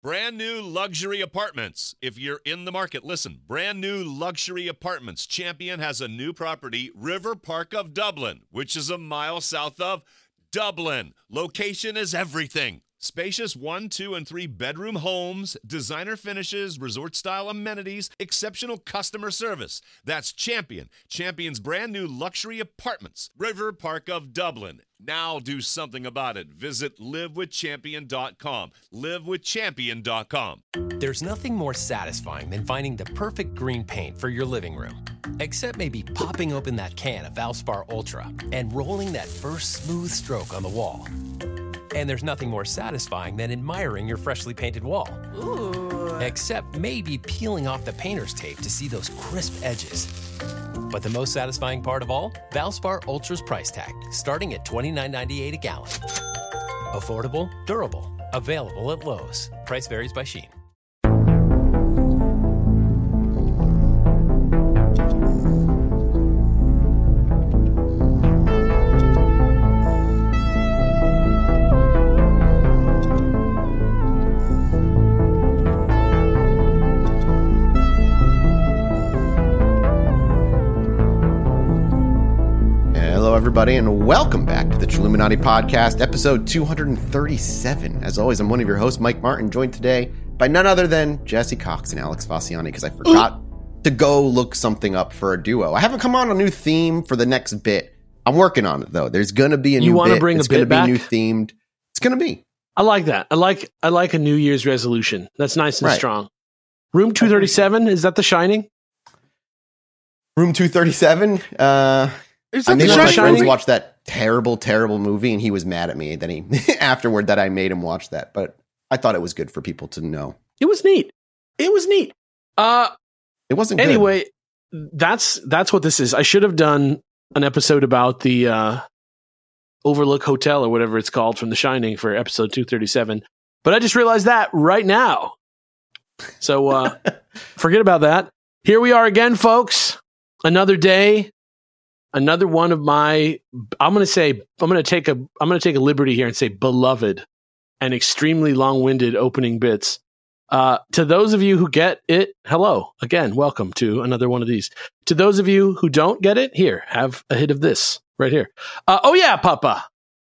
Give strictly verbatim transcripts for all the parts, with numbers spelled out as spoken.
Brand new luxury apartments. If you're in the market, listen. Brand new luxury apartments. Champion has a new property, River Park of Dublin, which is a mile south of Dublin. Location is everything. Spacious one, two, and three bedroom homes, designer finishes, resort-style amenities, exceptional customer service. That's Champion. Champion's brand new luxury apartments. River Park of Dublin. Now do something about it. Visit live with champion dot com. live with champion dot com. There's nothing more satisfying than finding the perfect green paint for your living room. Except maybe popping open that can of Valspar Ultra and rolling that first smooth stroke on the wall. And there's nothing more satisfying than admiring your freshly painted wall. Ooh. Except maybe peeling off the painter's tape to see those crisp edges. But the most satisfying part of all? Valspar Ultra's price tag, starting at twenty-nine ninety-eight a gallon. Affordable, durable, available at Lowe's. Price varies by Shein. Everybody, and welcome back to the Chilluminati Podcast, episode two thirty-seven. As always, I'm one of your hosts, Mike Martin, joined today by none other than Jesse Cox and Alex Faciani, because I forgot Ooh. to go look something up for a duo. I haven't come on a new theme for the next bit. I'm working on it, though. There's going to be a you new want bit. to bring it's a bit gonna back? Be new themed. It's going to be. I like that. I like I like a New Year's resolution. That's nice and right. strong. Room two thirty-seven, is that The Shining? Room two thirty-seven? Uh... Is I that made the one of my Shining? friends watch that terrible, terrible movie, and he was mad at me. Then he, afterward, that I made him watch that. But I thought it was good for people to know. It was neat. It was neat. Uh, it wasn't good. Anyway, that's that's what this is. I should have done an episode about the uh, Overlook Hotel or whatever it's called from The Shining for episode two thirty-seven. But I just realized that right now. So uh, forget about that. Here we are again, folks. Another day. Another one of my, I'm going to say, I'm going to take a, I'm going to take a liberty here and say beloved and extremely long-winded opening bits. Uh, to those of you who get it, hello again, welcome to another one of these. To those of you who don't get it, here, have a hit of this right here. Uh, oh yeah, Papa.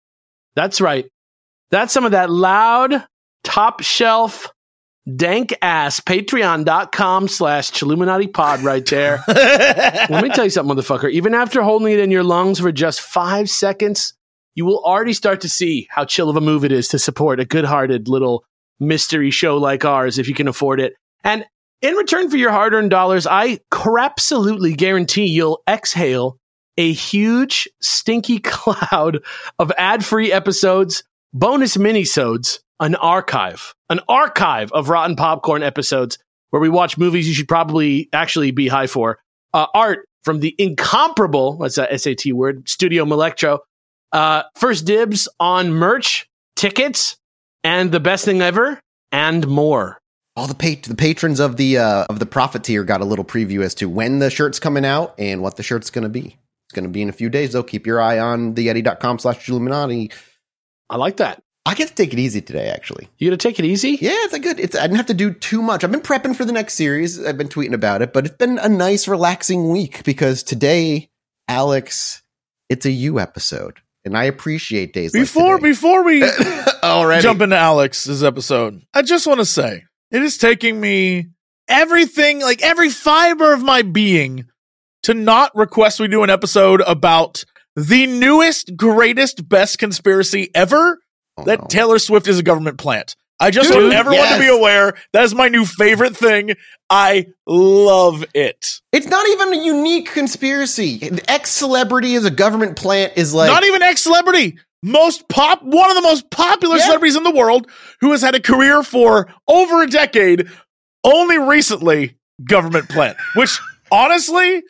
That's right. That's some of that loud, top shelf, dank ass patreon.com slash Chilluminati pod right there. Let me tell you something, motherfucker. Even after holding it in your lungs for just five seconds, you will already start to see how chill of a move it is to support a good-hearted little mystery show like ours if you can afford it. And in return for your hard-earned dollars, I absolutely guarantee you'll exhale a huge, stinky cloud of ad-free episodes, bonus minisodes, an archive, an archive of Rotten Popcorn episodes where we watch movies you should probably actually be high for. Uh, art from the incomparable, what's that S A T word, Studio Melectro. Uh, first dibs on merch, tickets, and the best thing ever, and more. All the pat- the patrons of the uh, of the Profit tier got a little preview as to when the shirt's coming out and what the shirt's going to be. It's going to be in a few days, though. Keep your eye on the yeti.com slash Chilluminati. I like that. I get to take it easy today, actually. You gonna take it easy? Yeah, it's a good. It's I didn't have to do too much. I've been prepping for the next series. I've been tweeting about it, but it's been a nice, relaxing week because today, Alex, it's a you episode, and I appreciate days before like today. before we Already. jump into Alex's episode. I just want to say it is taking me everything, like every fiber of my being, to not request we do an episode about the newest, greatest, best conspiracy ever. Oh, that no. Taylor Swift is a government plant. I just Dude, want everyone yes. to be aware that is my new favorite thing. I love it. It's not even a unique conspiracy. An ex-celebrity as a government plant is like... Not even ex-celebrity. Most pop, one of the most popular Yeah. celebrities in the world who has had a career for over a decade, only recently government plant, which honestly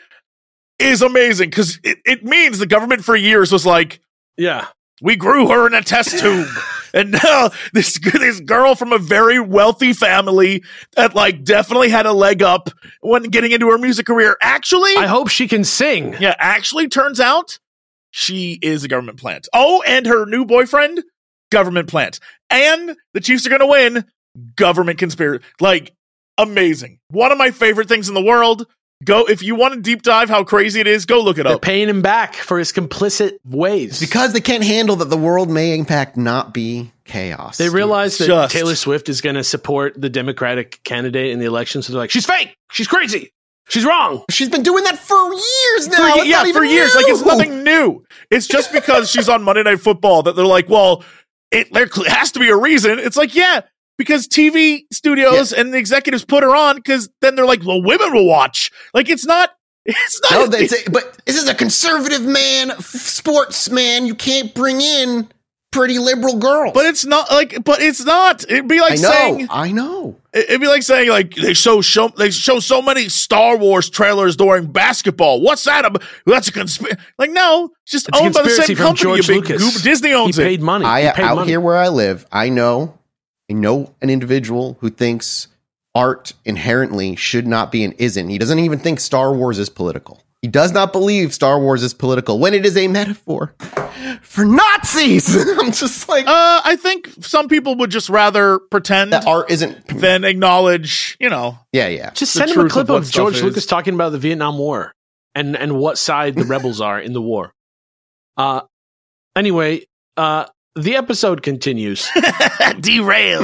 is amazing because it, it means the government for years was like, Yeah. we grew her in a test tube. And now this, this girl from a very wealthy family that like definitely had a leg up when getting into her music career. Actually, I hope she can sing. yeah, actually turns out she is a government plant. Oh, and her new boyfriend, government plant. And the Chiefs are going to win, government conspiracy. Like, amazing. One of my favorite things in the world. Go, if you want to deep dive how crazy it is, go look it They're up. paying him back for his complicit ways. It's because they can't handle that the world may in fact not be chaos. They realize that Just- Taylor Swift is going to support the Democratic candidate in the election, so they're like, she's fake, she's crazy, she's wrong. She's been doing that for years now. For, It's yeah, not even for years. new. Like, it's nothing new. It's just because she's on Monday Night Football that they're like, well, it there has to be a reason. It's like, yeah, because T V studios yeah. and the executives put her on because then they're like, well, women will watch. Like, it's not. It's not. No, they say, but this is a conservative man, f- sports man. You can't bring in pretty liberal girls. But it's not like. But it's not. It'd be like I know. saying. I know. It'd be like saying like they show show they show so many Star Wars trailers during basketball. What's that about? That's a conspiracy. Like no, it's just It's owned by the conspiracy same from company. George You big Lucas. goop. Disney owns he it. paid money. I he paid out money. here where I live, I know, I know an individual who thinks art inherently should not be and isn't. He doesn't even think Star Wars is political. He does not believe Star Wars is political when it is a metaphor for Nazis. I'm just like, Uh, I think some people would just rather pretend that art isn't. than acknowledge. You know, Yeah, yeah. Just the send him a truth clip of what of stuff George is. Lucas talking about the Vietnam War and and what side the rebels are in the war. Uh, anyway, uh, the episode continues. derailed.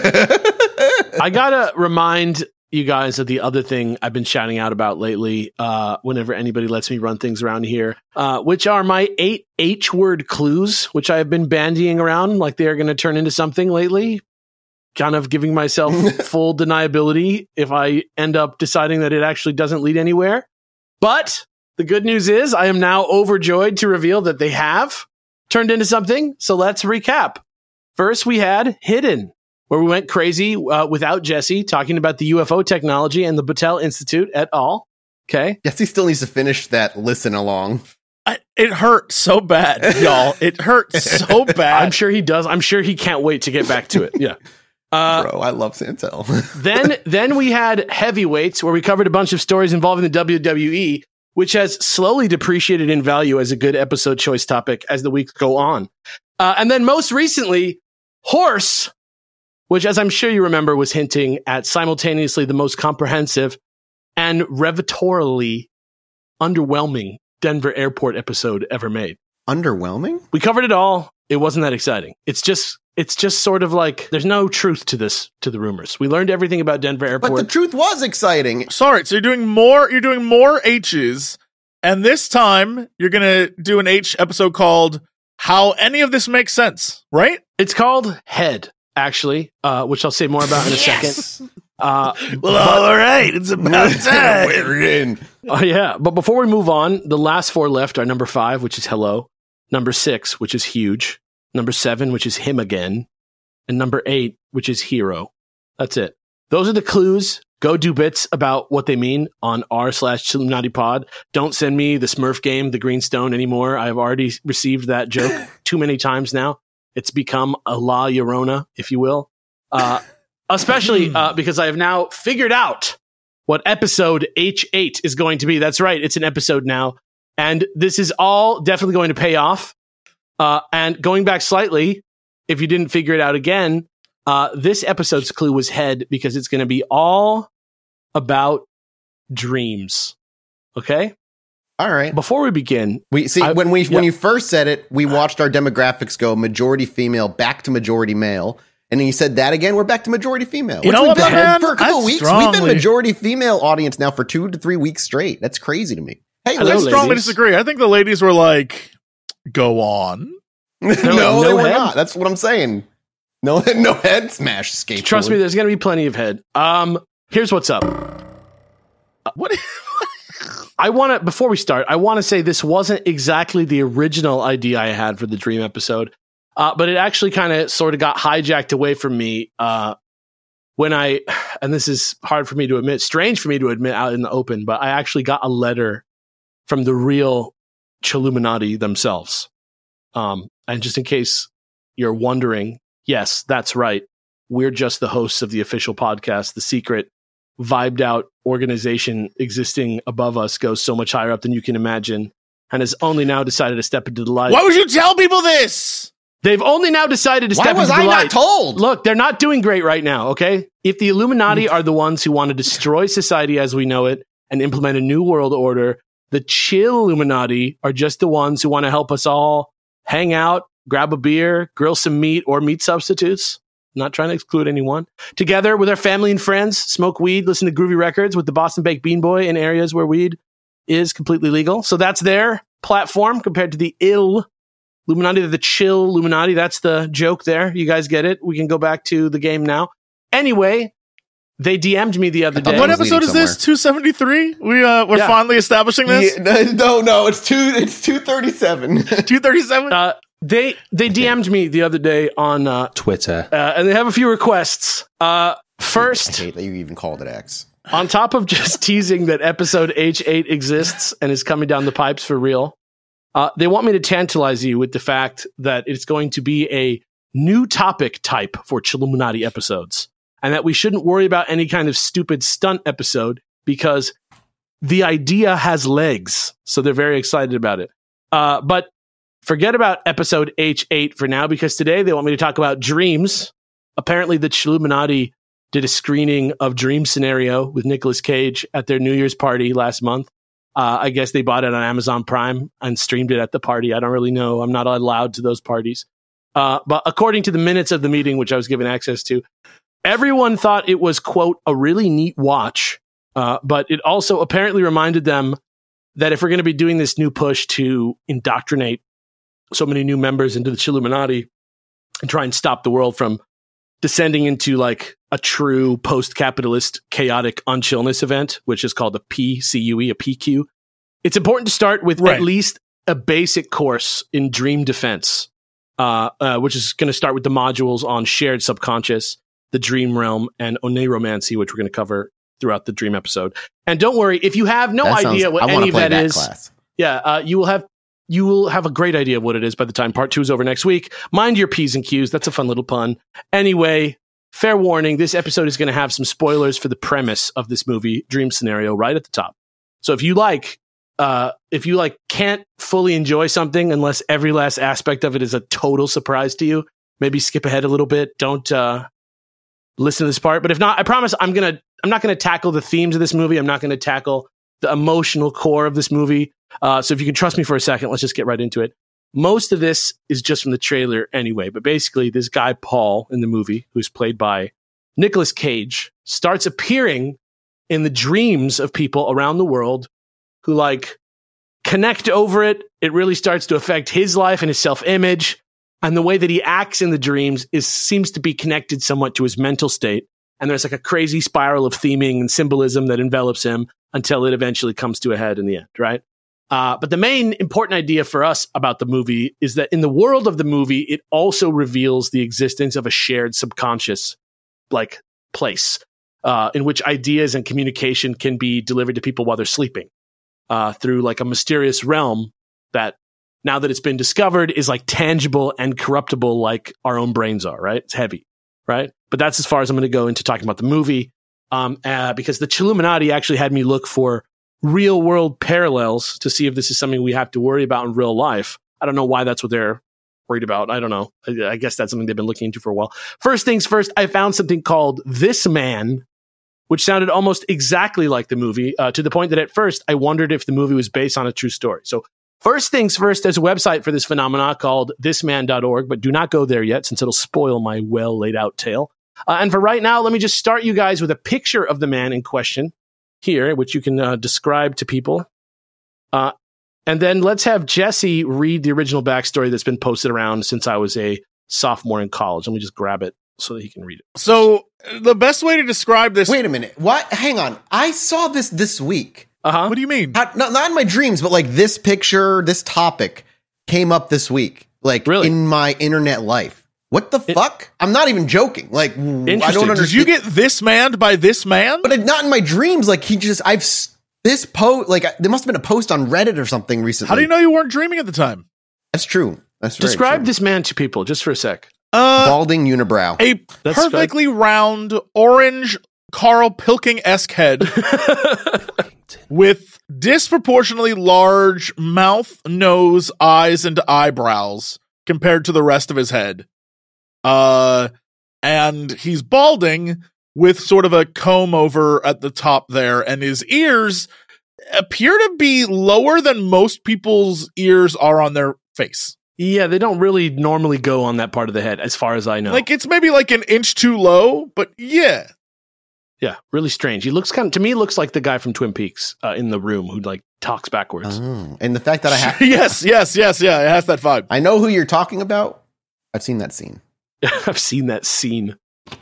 I gotta remind you guys of the other thing I've been shouting out about lately, uh, whenever anybody lets me run things around here, uh, which are my eight H-word clues, which I have been bandying around like they are going to turn into something lately. Kind of giving myself full deniability if I end up deciding that it actually doesn't lead anywhere. But the good news is I am now overjoyed to reveal that they have turned into something. So let's recap. First, we had Hidden, where we went crazy uh, without Jesse, talking about the U F O technology and the Battelle Institute et al. Okay. Yes, he still needs to finish that listen along. I, it hurt so bad, y'all. It hurt so bad. I'm sure he does. I'm sure he can't wait to get back to it. Yeah. Uh, Bro, I love Santel. then, then we had Heavyweights, where we covered a bunch of stories involving the W W E, which has slowly depreciated in value as a good episode choice topic as the weeks go on. Uh, and then most recently, Horse, which, as I'm sure you remember, was hinting at simultaneously the most comprehensive and revitorily underwhelming Denver Airport episode ever made. Underwhelming? We covered it all. It wasn't that exciting. It's just, it's just sort of like there's no truth to this, to the rumors. We learned everything about Denver Airport. But the truth was exciting. Sorry, so you're doing more. You're doing more H's, and this time you're gonna do an H episode called "How Any of This Makes Sense," right? It's called Head, actually, uh, which I'll say more about in a second. Uh, Well, all right, it's about time. We're in. Oh, yeah. But before we move on, the last four left are number five, which is Hello, number six, which is Huge, number seven, which is Him Again, and number eight, which is Hero. That's it. Those are the clues. Go do bits about what they mean on r slash Chilluminati Pod. Don't send me the Smurf game, the Green Stone anymore. I've already received that joke too many times now. It's become a La Llorona, if you will. Uh, especially uh, because I have now figured out what episode H eight is going to be. That's right. It's an episode now. And this is all definitely going to pay off. Uh, and going back slightly, if you didn't figure it out again, uh, this episode's clue was Head because it's going to be all about dreams. Okay? All right. Before we begin, We see I- when we yeah. when you first said it, we watched our demographics go majority female back to majority male. And then you said that again, we're back to majority female. You Which know we've what, been man? for a couple I of weeks. We've been strongly- majority female audience now for two to three weeks straight. That's crazy to me. Hey, Hello, I ladies. strongly ladies. disagree. I think the ladies were like, "Go on." no, like, they no were head? not. That's what I'm saying. No, no head smash skateboard. trust me, there's going to be plenty of Head. Um, here's what's up. What? I want to, before we start, I want to say this wasn't exactly the original idea I had for the Dream episode, uh, but it actually kind of sort of got hijacked away from me uh, when I, and this is hard for me to admit, strange for me to admit out in the open, but I actually got a letter from the real Chilluminati themselves. Um, and just in case you're wondering, yes, that's right. We're just the hosts of the official podcast. The secret vibed out organization existing above us goes so much higher up than you can imagine and has only now decided to step into the light. Why would you tell people this? They've only now decided to Why step was into the I light. not told? Look, they're not doing great right now, okay? If the Illuminati are the ones who want to destroy society as we know it and implement a new world order, the chill Illuminati are just the ones who want to help us all hang out, grab a beer, grill some meat or meat substitutes. Not trying to exclude anyone. Together with our family and friends, smoke weed, listen to groovy records with the Boston Baked Bean Boy in areas where weed is completely legal. So that's their platform compared to the ill Illuminati, the chill Illuminati. That's the joke there. You guys get it? We can go back to the game now. Anyway, they D M'd me the other day. What episode is this? two seventy-three? We, uh, we're Yeah. finally establishing this? Yeah, no, no, it's two. It's two thirty-seven. two thirty-seven? Uh, they they D M'd me the other day on uh, Twitter. uh, and they have a few requests. Uh, I first, hate that you even called it X. on top of just teasing that episode H eight exists and is coming down the pipes for real, uh, they want me to tantalize you with the fact that it's going to be a new topic type for Chilluminati episodes, and that we shouldn't worry about any kind of stupid stunt episode because the idea has legs. So they're very excited about it. Uh, but forget about episode H eight for now, because today they want me to talk about dreams. Apparently, the Chilluminati did a screening of Dream Scenario with Nicolas Cage at their New Year's party last month. Uh, I guess they bought it on Amazon Prime and streamed it at the party. I don't really know. I'm not allowed to those parties. Uh, but according to the minutes of the meeting, which I was given access to, everyone thought it was, quote, a really neat watch. Uh, but it also apparently reminded them that if we're going to be doing this new push to indoctrinate so many new members into the Chilluminati and try and stop the world from descending into like a true post-capitalist chaotic unchillness event, which is called a P C U E, a P Q. It's important to start with Right. at least a basic course in dream defense, uh, uh, which is going to start with the modules on shared subconscious, the dream realm, and oneiromancy, which we're going to cover throughout the dream episode. And don't worry, if you have no That sounds- idea what I wanna any of play that is, class. yeah, uh, you will have you will have a great idea of what it is by the time part two is over next week. Mind your P's and Q's. That's a fun little pun. Anyway, fair warning, this episode is going to have some spoilers for the premise of this movie, Dream Scenario, right at the top. So if you like, uh, if you like can't fully enjoy something unless every last aspect of it is a total surprise to you, maybe skip ahead a little bit. Don't uh, listen to this part. But if not, I promise I'm going to I'm not going to tackle the themes of this movie. I'm not going to tackle the emotional core of this movie. Uh, so if you can trust me for a second, let's just get right into it. Most of this is just from the trailer anyway, but basically this guy, Paul, in the movie, who's played by Nicolas Cage, starts appearing in the dreams of people around the world who like connect over it. It really starts to affect his life and his self-image. And the way that he acts in the dreams is seems to be connected somewhat to his mental state. And there's like a crazy spiral of theming and symbolism that envelops him until it eventually comes to a head in the end, right? Uh, but the main important idea for us about the movie is that in the world of the movie, it also reveals the existence of a shared subconscious like place uh, in which ideas and communication can be delivered to people while they're sleeping uh, through like a mysterious realm that now that it's been discovered is like tangible and corruptible like our own brains are, right? It's heavy, right? But that's as far as I'm going to go into talking about the movie um, uh, because the Chilluminati actually had me look for real world parallels to see if this is something we have to worry about in real life. I don't know why that's what they're worried about. I don't know. I, I guess that's something they've been looking into for a while. First things first, I found something called This Man, which sounded almost exactly like the movie, uh, to the point that at first I wondered if the movie was based on a true story. So first things first, there's a website for this phenomena called this man dot org, but do not go there yet since it'll spoil my well laid out tale. Uh, and for right now, let me just start you guys with a picture of the man in question here, which you can uh, describe to people. Uh, and then let's have Jesse read the original backstory that's been posted around since I was a sophomore in college. Let me just grab it so that he can read it. So the best way to describe this. Wait a minute. What? Hang on. I saw this this week. Uh-huh. What do you mean? Not, not, not in my dreams, but like this picture, this topic came up this week. Like Really? in my internet life. What the It- fuck? I'm not even joking. Like, I don't Interesting. understand. Did you get this man by this man? But it, not in my dreams. Like he just, I've s- this post. Like there must have been a post on Reddit or something recently. How do you know you weren't dreaming at the time? That's true. That's very Describe true. this man to people just for a sec. Uh, Balding unibrow. a That's perfectly round orange Carl Pilking-esque head with disproportionately large mouth, nose, eyes, and eyebrows. compared to the rest of his head. Uh, and he's balding with sort of a comb over at the top there, and his ears appear to be lower than most people's ears are on their face. Yeah, they don't really normally go on that part of the head, as far as I know. Like, it's maybe like an inch too low, but yeah. Yeah, really strange. He looks kind of, to me, looks like the guy from Twin Peaks uh, in the room who like talks backwards. Oh, and the fact that I have, yes, yes, yes, yeah, it has that vibe. I know who you're talking about. I've seen that scene. I've seen that scene.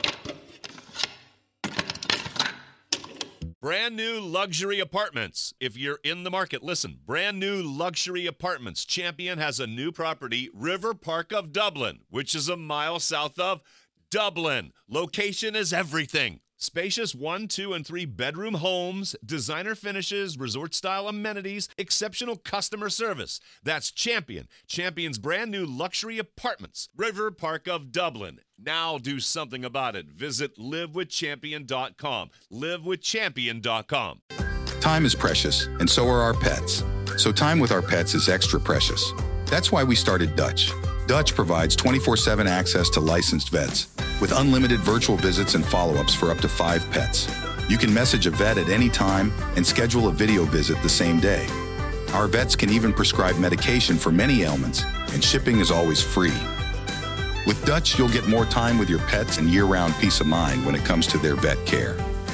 Brand new luxury apartments. If you're in the market, listen. Brand new luxury apartments. Champion has a new property, River Park of Dublin, which is a mile south of Dublin. Location is everything. Spacious one, two, and three bedroom homes, designer finishes, resort-style amenities, exceptional customer service. That's Champion. Champion's brand new luxury apartments, River Park of Dublin. Now do something about it. Visit live with champion dot com. live with champion dot com. Time is precious, and so are our pets. So time with our pets is extra precious. That's why we started Dutch. Dutch provides twenty-four seven access to licensed vets with unlimited virtual visits and follow-ups for up to five pets. You can message a vet at any time and schedule a video visit the same day. Our vets can even prescribe medication for many ailments, and shipping is always free. With Dutch, you'll get more time with your pets and year-round peace of mind when it comes to their vet care.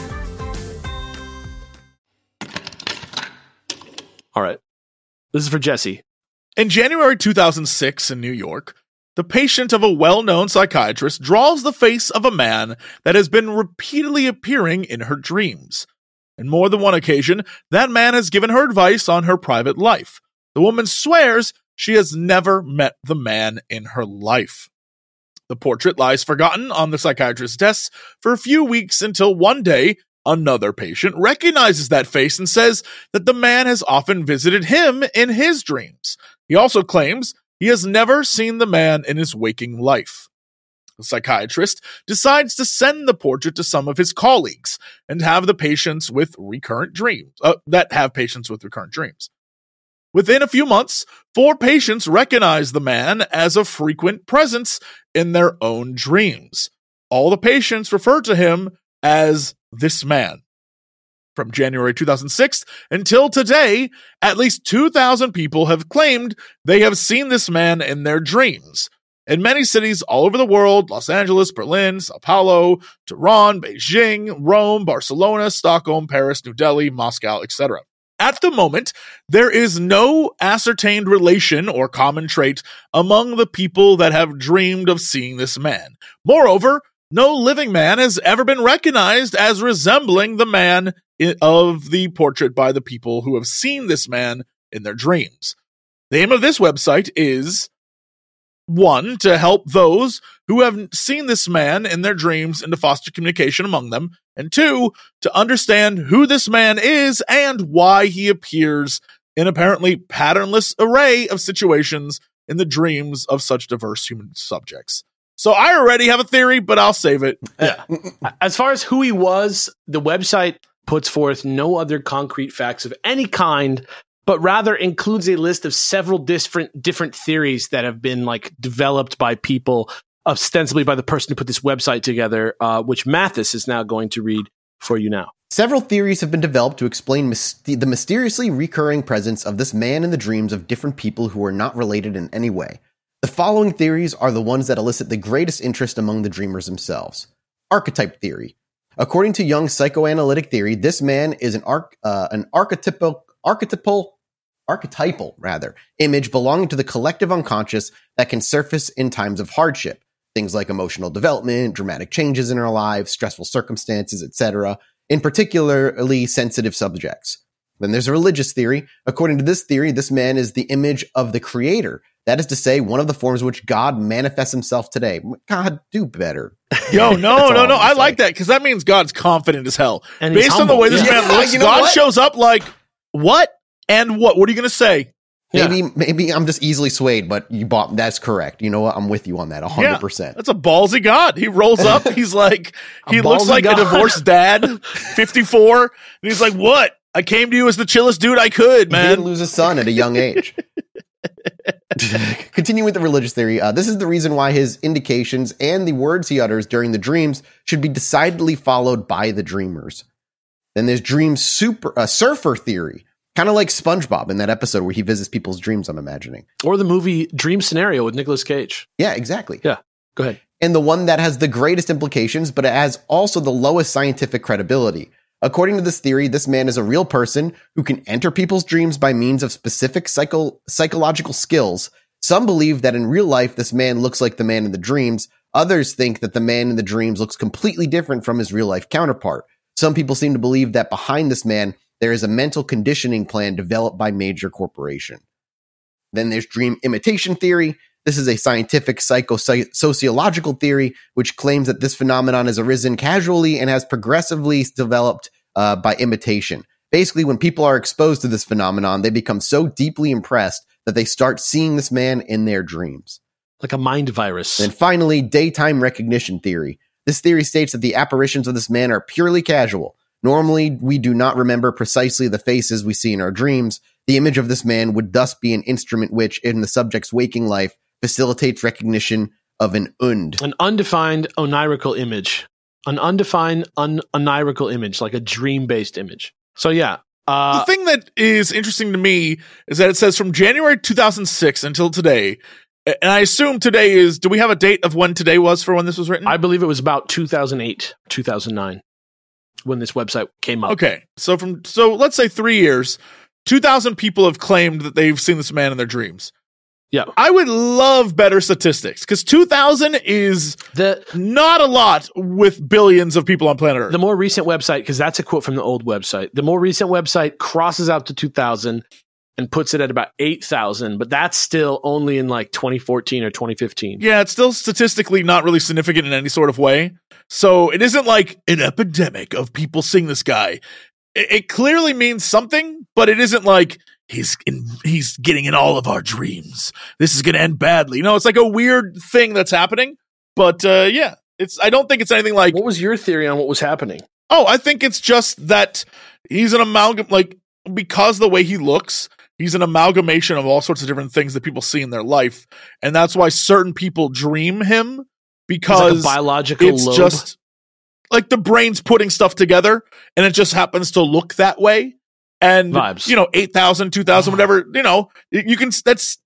All right. This is for Jesse. In January two thousand six in New York, the patient of a well-known psychiatrist draws the face of a man that has been repeatedly appearing in her dreams. On more than one occasion, that man has given her advice on her private life. The woman swears she has never met the man in her life. The portrait lies forgotten on the psychiatrist's desk for a few weeks until one day, another patient recognizes that face and says that the man has often visited him in his dreams. He also claims he has never seen the man in his waking life. The psychiatrist decides to send the portrait to some of his colleagues and have the patients with recurrent dreams, uh, that have patients with recurrent dreams. Within a few months, four patients recognize the man as a frequent presence in their own dreams. All the patients refer to him as this man. From January two thousand six until today, at least two thousand people have claimed they have seen this man in their dreams. In many cities all over the world, Los Angeles, Berlin, Sao Paulo, Tehran, Beijing, Rome, Barcelona, Stockholm, Paris, New Delhi, Moscow, et cetera. At the moment, there is no ascertained relation or common trait among the people that have dreamed of seeing this man. Moreover, no living man has ever been recognized as resembling the man of the portrait by the people who have seen this man in their dreams. The aim of this website is, one, to help those who have seen this man in their dreams and to foster communication among them, and two, to understand who this man is and why he appears in apparently patternless array of situations in the dreams of such diverse human subjects. So I already have a theory, but I'll save it. Yeah. As far as who he was, the website puts forth no other concrete facts of any kind, but rather includes a list of several different different theories that have been like developed by people, ostensibly by the person who put this website together, uh, which Mathis is now going to read for you now. Several theories have been developed to explain mis- the mysteriously recurring presence of this man in the dreams of different people who are not related in any way. The following theories are the ones that elicit the greatest interest among the dreamers themselves. Archetype theory. According to Jung's psychoanalytic theory, this man is an arch- uh, an archetypal archetypal archetypal rather image belonging to the collective unconscious that can surface in times of hardship. Things like emotional development, dramatic changes in our lives, stressful circumstances, et cetera, in particularly sensitive subjects. Then there's a religious theory. According to this theory, this man is the image of the creator. That is to say, one of the forms in which God manifests himself today. God, do better. Yo, no, no, no. I say. like that because that means God's confident as hell. And based on the way this yeah. man looks, you know God what? shows up like, what? And what? What are you going to say? Maybe Yeah. maybe I'm just easily swayed, but you bought that's correct. You know what? I'm with you on that one hundred percent. Yeah, that's a ballsy God. He rolls up. He's like, he looks ballsy like God. a divorced dad, fifty-four. And he's like, what? I came to you as the chillest dude I could, He did man. lose a son at a young age. Continuing with the religious theory, uh, this is the reason why his indications and the words he utters during the dreams should be decidedly followed by the dreamers. Then there's dream super uh, surfer theory, kind of like SpongeBob in that episode where he visits people's dreams, I'm imagining. Or the movie Dream Scenario with Nicolas Cage. Yeah, exactly. Yeah, go ahead. And the one that has the greatest implications, but it has also the lowest scientific credibility. According to this theory, this man is a real person who can enter people's dreams by means of specific psycho- psychological skills. Some believe that in real life, this man looks like the man in the dreams. Others think that the man in the dreams looks completely different from his real life counterpart. Some people seem to believe that behind this man, there is a mental conditioning plan developed by major corporation. Then there's dream imitation theory. This is a scientific psycho-sociological theory which claims that this phenomenon has arisen casually and has progressively developed uh, by imitation. Basically, when people are exposed to this phenomenon, they become so deeply impressed that they start seeing this man in their dreams. Like a mind virus. And finally, daytime recognition theory. This theory states that the apparitions of this man are purely casual. Normally, we do not remember precisely the faces we see in our dreams. The image of this man would thus be an instrument which, in the subject's waking life, facilitates recognition of an und. An undefined onirical image. An undefined un- onirical image, like a dream-based image. So yeah. Uh, the thing that is interesting to me is that it says from January two thousand six until today, and I assume today is, do we have a date of when today was for when this was written? I believe it was about two thousand eight, two thousand nine when this website came up. Okay. So from, so let's say three years, two thousand people have claimed that they've seen this man in their dreams. Yeah. I would love better statistics because two thousand is the not a lot with billions of people on planet Earth. The more recent website, because that's a quote from the old website, the more recent website crosses out to two thousand and puts it at about eight thousand, but that's still only in like twenty fourteen or twenty fifteen. Yeah, it's still statistically not really significant in any sort of way. So it isn't like an epidemic of people seeing this guy. It, it clearly means something, but it isn't like he's in, he's getting in all of our dreams. This is going to end badly. No, it's like a weird thing that's happening. But uh, yeah, it's. I don't think it's anything like. What was your theory on what was happening? Oh, I think it's just that he's an amalgam, like because the way he looks. He's an amalgamation of all sorts of different things that people see in their life. And that's why certain people dream him because like a biological it's lobe. Just like the brain's putting stuff together and it just happens to look that way. And, Vibes. you know, eight thousand, two thousand, whatever, you know, you can, that's,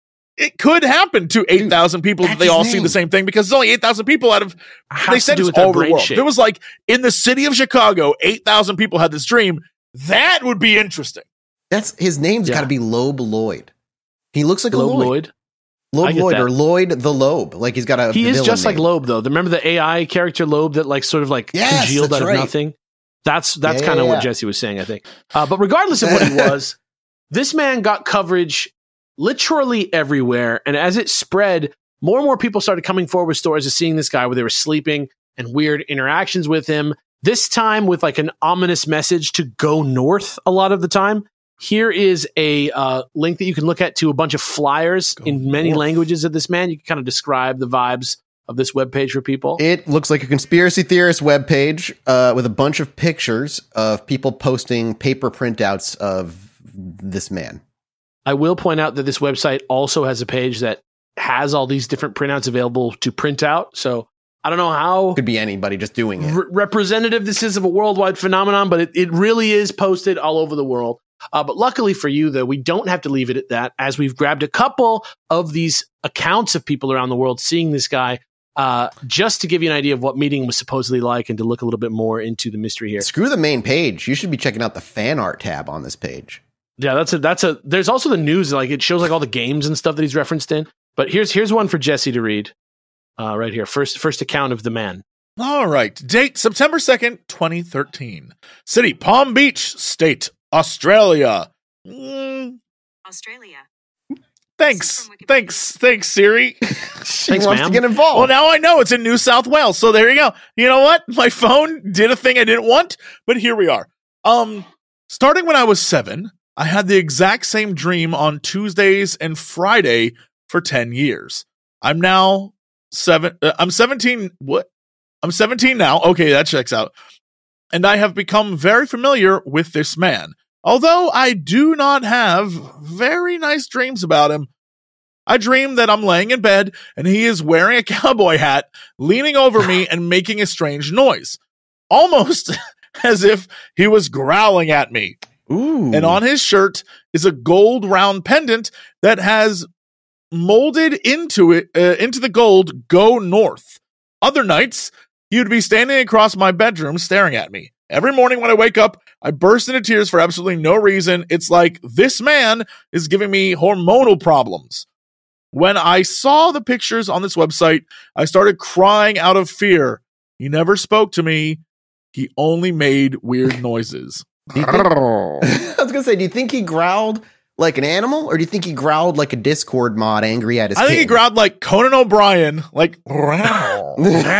it could happen to eight thousand people that they all name. see the same thing because it's only eight thousand people out of, Has they to said do it's with their all over the brain world. shape. If it was like in the city of Chicago, eight thousand people had this dream. That would be interesting. That's his name's Yeah. got to be Loeb Lloyd. He looks like Loeb a Lloyd. Lloyd. Loeb I get Lloyd that. or Lloyd the Loeb. Like he's got a He is villain just like name. Loeb, though. Remember the A I character Loeb that like sort of like Yes, congealed that's out of right. nothing? That's that's Yeah, kind of yeah, what yeah. Jesse was saying, I think. Uh, but regardless of what he was, this man got coverage literally everywhere. And as it spread, more and more people started coming forward with stories of seeing this guy where they were sleeping and weird interactions with him. This time with like an ominous message to go north a lot of the time. Here is a uh, link that you can look at to a bunch of flyers Go in many north. languages of this man. You can kind of describe the vibes of this webpage for people. It looks like a conspiracy theorist webpage uh, with a bunch of pictures of people posting paper printouts of this man. I will point out that this website also has a page that has all these different printouts available to print out. So I don't know how Could be anybody just doing it. re- representative this is of a worldwide phenomenon, but it, it really is posted all over the world. Uh, but luckily for you, though, we don't have to leave it at that, as we've grabbed a couple of these accounts of people around the world seeing this guy, uh, just to give you an idea of what meeting was supposedly like and to look a little bit more into the mystery here. Screw the main page. You should be checking out the fan art tab on this page. Yeah, that's a that's a. There's also the news, like it shows like all the games and stuff that he's referenced in. But here's here's one for Jesse to read, uh, right here. First first account of the man. All right. Date September second, twenty thirteen. City Palm Beach, State, Australia. Mm, Australia. thanks. Thanks. Thanks, Siri. She Thanks, wants ma'am. to get involved. Well, now I know it's in New South Wales. So there you go. You know what? My phone did a thing I didn't want, but here we are. Um, starting when I was seven, I had the exact same dream on Tuesdays and Friday for ten years. I'm now seven. Uh, I'm seventeen. What? I'm seventeen now. Okay, that checks out. And I have become very familiar with this man. Although I do not have very nice dreams about him, I dream that I'm laying in bed and he is wearing a cowboy hat, leaning over me and making a strange noise, almost as if he was growling at me. Ooh. And on his shirt is a gold round pendant that has molded into it, uh, into the gold, "Go North." Other nights, he would be standing across my bedroom staring at me. Every morning when I wake up, I burst into tears for absolutely no reason. It's like this man is giving me hormonal problems. When I saw the pictures on this website, I started crying out of fear. He never spoke to me. He only made weird noises. Do you think, I was going to say, do you think he growled like an animal, or do you think he growled like a Discord mod angry at his I think kid? he growled like Conan O'Brien, like growl,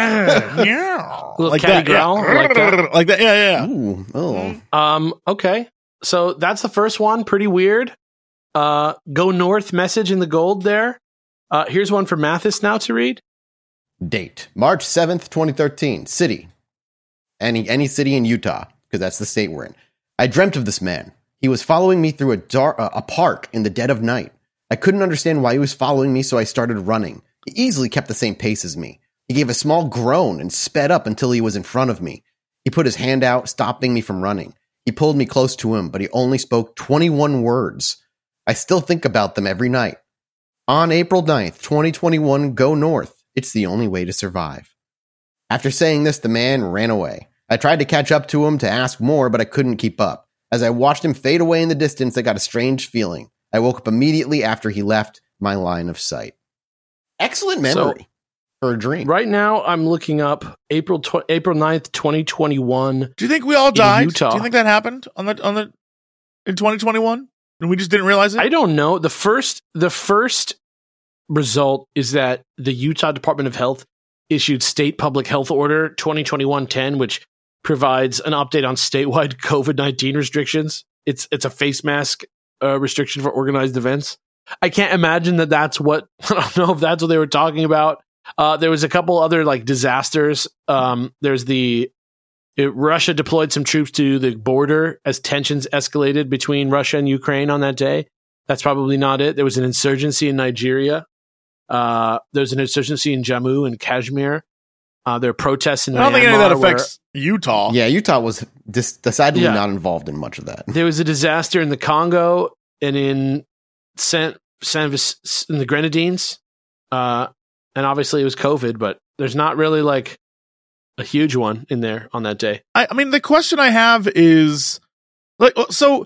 yeah, Little like catty that, growl, yeah. like that. like that, yeah, yeah. yeah. Ooh, oh. Um, okay. So that's the first one. Pretty weird. Uh, Go North message in the gold there. Uh, here's one for Mathis now to read. Date, March seventh, twenty thirteen. City. Any, any city in Utah, because that's the state we're in. I dreamt of this man. He was following me through a dar- uh, a park in the dead of night. I couldn't understand why he was following me, so I started running. He easily kept the same pace as me. He gave a small groan and sped up until he was in front of me. He put his hand out, stopping me from running. He pulled me close to him, but he only spoke twenty-one words. I still think about them every night. On April ninth, twenty twenty-one, go north. It's the only way to survive. After saying this, the man ran away. I tried to catch up to him to ask more, but I couldn't keep up. As I watched him fade away in the distance, I got a strange feeling. I woke up immediately after he left my line of sight. Excellent memory So, for a dream. Right now, I'm looking up April tw- April ninth, twenty twenty-one. Do you think we all died? Utah. Do you think that happened on the on the in twenty twenty-one and we just didn't realize it? I don't know. The first the first result is that the Utah Department of Health issued State Public Health Order twenty twenty-one ten, which provides an update on statewide COVID nineteen restrictions. It's it's a face mask uh, restriction for organized events. I can't imagine that that's what, I don't know if that's what they were talking about. Uh, there was a couple other like disasters. Um, there's the, it, Russia deployed some troops to the border as tensions escalated between Russia and Ukraine on that day. That's probably not it. There was an insurgency in Nigeria. Uh, there's an insurgency in Jammu and Kashmir. Uh, there are protests in I don't Myanmar think any of that where- affects Utah. Yeah, Utah was dis- decidedly Yeah. not involved in much of that. There was a disaster in the Congo and in San, San Vis- in the Grenadines. Uh, and obviously it was COVID, but there's not really like a huge one in there on that day. I, I mean, the question I have is like, so,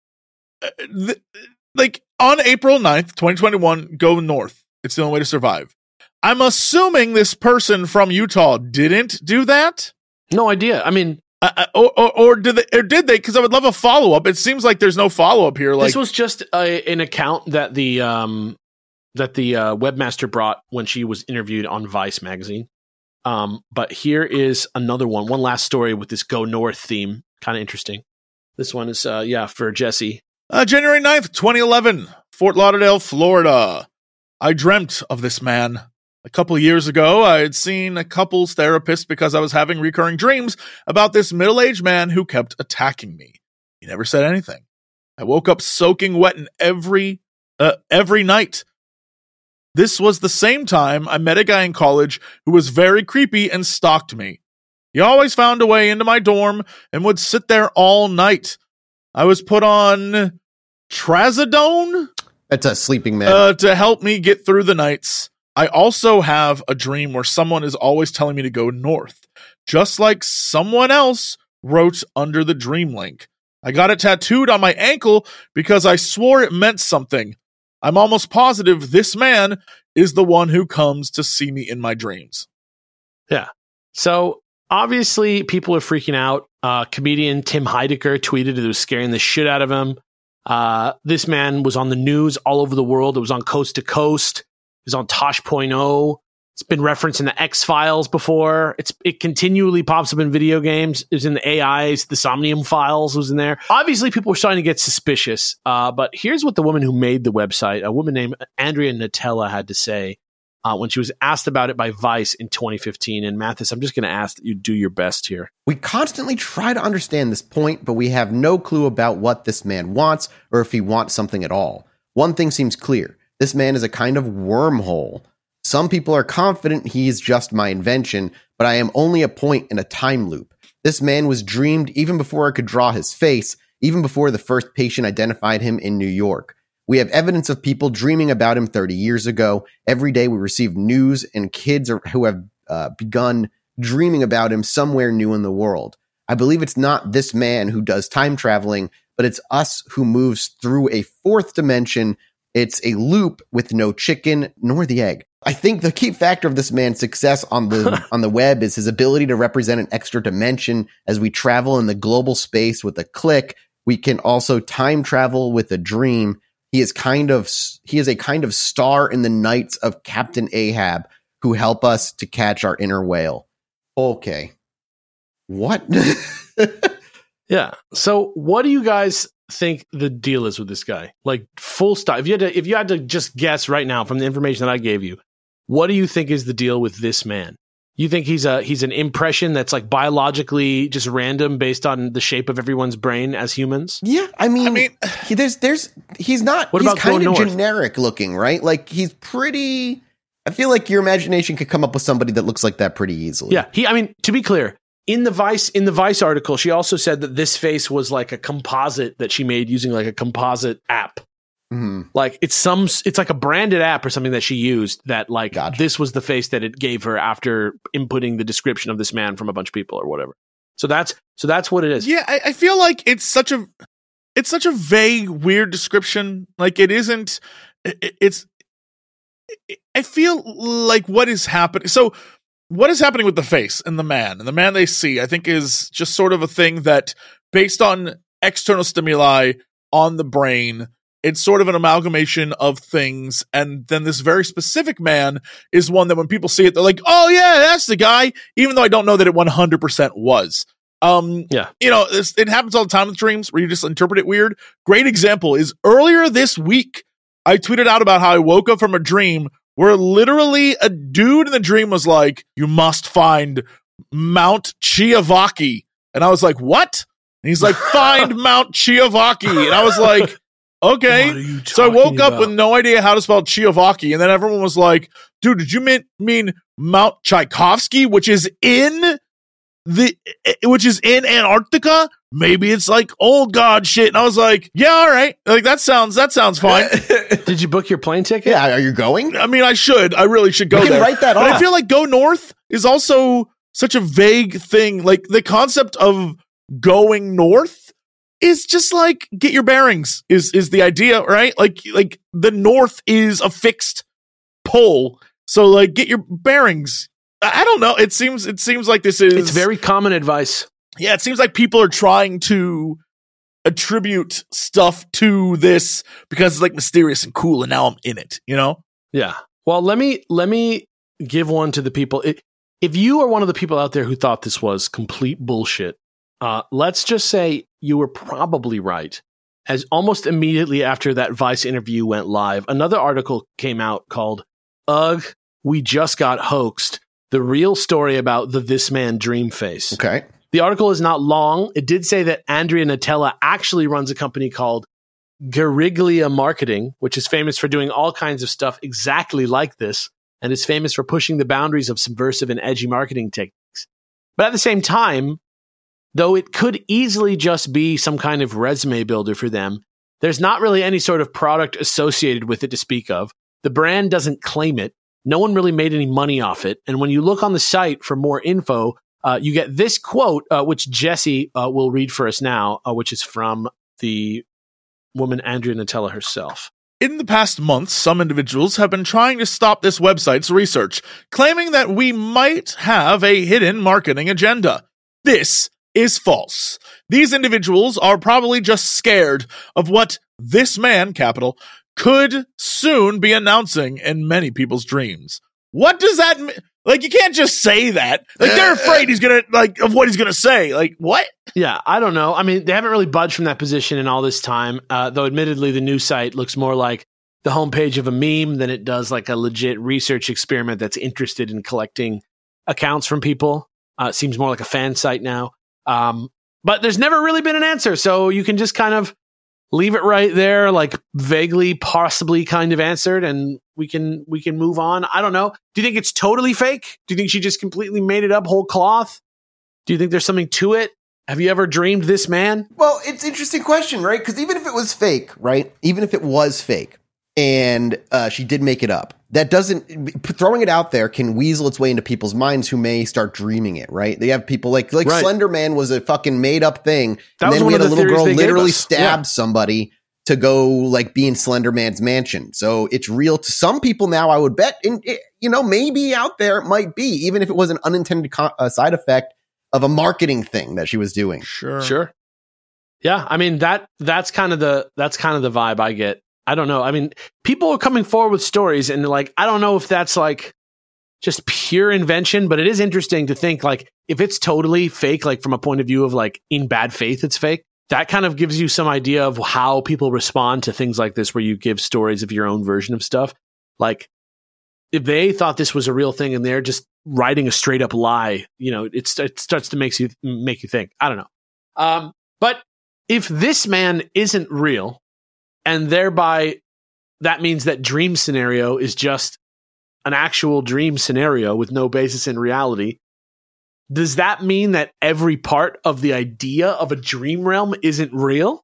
uh, th- like on April ninth, twenty twenty-one, go north. It's the only way to survive. I'm assuming this person from Utah didn't do that. No idea. I mean, Uh, or, or, or did they? Or did they? Because I would love a follow up. It seems like there's no follow up here. Like this was just a, an account that the um, that the uh, webmaster brought when she was interviewed on Vice magazine. Um, but here is another one, one last story with this Go North theme. Kind of interesting. This one is, uh, yeah, for Jesse. uh, January ninth, twenty eleven, Fort Lauderdale, Florida. I dreamt of this man. A couple years ago, I had seen a couples therapist because I was having recurring dreams about this middle-aged man who kept attacking me. He never said anything. I woke up soaking wet in every uh, every night. This was the same time I met a guy in college who was very creepy and stalked me. He always found a way into my dorm and would sit there all night. I was put on trazodone That's a sleeping man. uh, to help me get through the nights. I also have a dream where someone is always telling me to go north, just like someone else wrote under the dream link. I got it tattooed on my ankle because I swore it meant something. I'm almost positive this man is the one who comes to see me in my dreams. Yeah. So obviously people are freaking out. Uh, comedian Tim Heidecker tweeted it was scaring the shit out of him. Uh, this man was on the news all over the world. It was on Coast to Coast. It was on Tosh point oh. It's been referenced in the X-Files before. It's It continually pops up in video games. It was in the A Is. The Somnium Files was in there. Obviously, people were starting to get suspicious. Uh, but here's what the woman who made the website, a woman named Andrea Nutella, had to say uh, when she was asked about it by Vice in twenty fifteen. And Mathis, I'm just going to ask that you do your best here. We constantly try to understand this point, but we have no clue about what this man wants or if he wants something at all. One thing seems clear. This man is a kind of wormhole. Some people are confident he is just my invention, but I am only a point in a time loop. This man was dreamed even before I could draw his face, even before the first patient identified him in New York. We have evidence of people dreaming about him thirty years ago. Every day we receive news and kids are, who have uh, begun dreaming about him somewhere new in the world. I believe it's not this man who does time traveling, but it's us who moves through a fourth dimension. It's a loop with no chicken nor the egg. I think the key factor of this man's success on the on the web is his ability to represent an extra dimension. As we travel in the global space with a click, we can also time travel with a dream. He is kind of he is a kind of star in the nights of Captain Ahab who help us to catch our inner whale. Okay. What? Yeah. So what do you guys think the deal is with this guy? Like, full stop. If you had to if you had to just guess right now from the information that I gave you, what do you think is the deal with this man? You think he's a he's an impression that's like biologically just random based on the shape of everyone's brain as humans? Yeah, I mean, I mean he, there's there's he's not What he's about kind of Go North? generic looking, right? Like he's pretty I feel like your imagination could come up with somebody that looks like that pretty easily. Yeah. He I mean, to be clear, in the Vice in the Vice article, she also said that this face was like a composite that she made using like a composite app. Mm-hmm. Like it's some, it's like a branded app or something that she used that like Gotcha. this was the face that it gave her after inputting the description of this man from a bunch of people or whatever. So that's, so that's what it is. Yeah, I, I feel like it's such a it's such a vague, weird description. Like it isn't. It, it's. I feel like what is happening. So what is happening with the face and the man and the man they see? I think is just sort of a thing that, based on external stimuli on the brain, it's sort of an amalgamation of things. And then this very specific man is one that when people see it, they're like, oh yeah, that's the guy, even though I don't know that it one hundred percent was. Um, Yeah. You know, it's, it happens all the time with dreams where you just interpret it weird. Great example is earlier this week, I tweeted out about how I woke up from a dream where literally a dude in the dream was like, you must find Mount Chiavaki. And I was like, what? And he's like, find Mount Chiavaki. And I was like, okay. What are you So I woke talking up about? with no idea how to spell Chiavaki. And then everyone was like, dude, did you mean, mean Mount Tchaikovsky, which is in the, which is in Antarctica? Maybe it's like old god shit. And I was like, yeah, all right. Like that sounds, that sounds fine. Did you book your plane ticket? Yeah, are you going? I mean, I should, I really should go We can there. write that But off. I feel like Go North is also such a vague thing. Like the concept of going north is just like get your bearings is is the idea, right? Like like the north is a fixed pole, so like get your bearings. I I don't know. It seems it seems like this is It's very common advice. yeah. It seems like people are trying to attribute stuff to this because it's like mysterious and cool, and now I'm in it. You know? Yeah. Well, let me let me give one to the people. It, if you are one of the people out there who thought this was complete bullshit, uh, let's just say you were probably right. As almost immediately after that Vice interview went live, another article came out called "Ugh, We Just Got Hoaxed: The Real Story About the This Man Dream Face." Okay. The article is not long. It did say that Andrea Nutella actually runs a company called Guerriglia Marketing, which is famous for doing all kinds of stuff exactly like this, and is famous for pushing the boundaries of subversive and edgy marketing techniques. But at the same time, though it could easily just be some kind of resume builder for them, there's not really any sort of product associated with it to speak of. The brand doesn't claim it. No one really made any money off it. And when you look on the site for more info, uh, you get this quote, uh, which Jesse uh, will read for us now, uh, which is from the woman Andrea Nutella herself. In the past months, some individuals have been trying to stop this website's research, claiming that we might have a hidden marketing agenda. This is false. These individuals are probably just scared of what this man, capital, could soon be announcing in many people's dreams. What does that mean? Like, you can't just say that. Like, they're afraid he's gonna, like, of what he's gonna say. Like, what? Yeah, I don't know. I mean, they haven't really budged from that position in all this time, uh, though admittedly the new site looks more like the homepage of a meme than it does like a legit research experiment that's interested in collecting accounts from people. Uh, it seems more like a fan site now. Um, but there's never really been an answer, so you can just kind of leave it right there, like vaguely, possibly kind of answered, and we can we can move on. I don't know. Do you think it's totally fake? Do you think she just completely made it up whole cloth? Do you think there's something to it? Have you ever dreamed this man? Well, it's an interesting question, right? Because even if it was fake, right? Even if it was fake and uh, she did make it up, that doesn't, throwing it out there can weasel its way into people's minds who may start dreaming it, right? They have people like, like right. Slender Man was a fucking made up thing. That and was then we one had a of the little girl theories they gave literally us. stab Yeah. somebody to go like be in Slender Man's mansion. So it's real to some people now, I would bet. And, it, you know, maybe out there it might be, even if it was an unintended co- uh, side effect of a marketing thing that she was doing. Sure. Sure. Yeah, I mean that that's kind of the that's kind of the vibe I get. I don't know. I mean, people are coming forward with stories and like I don't know if that's like just pure invention, but it is interesting to think like if it's totally fake, like from a point of view of like in bad faith it's fake, that kind of gives you some idea of how people respond to things like this where you give stories of your own version of stuff. Like if they thought this was a real thing and they're just writing a straight up lie, you know, it, it starts to make you make you think. I don't know. Um, but if this man isn't real, and thereby that means that dream scenario is just an actual dream scenario with no basis in reality, does that mean that every part of the idea of a dream realm isn't real?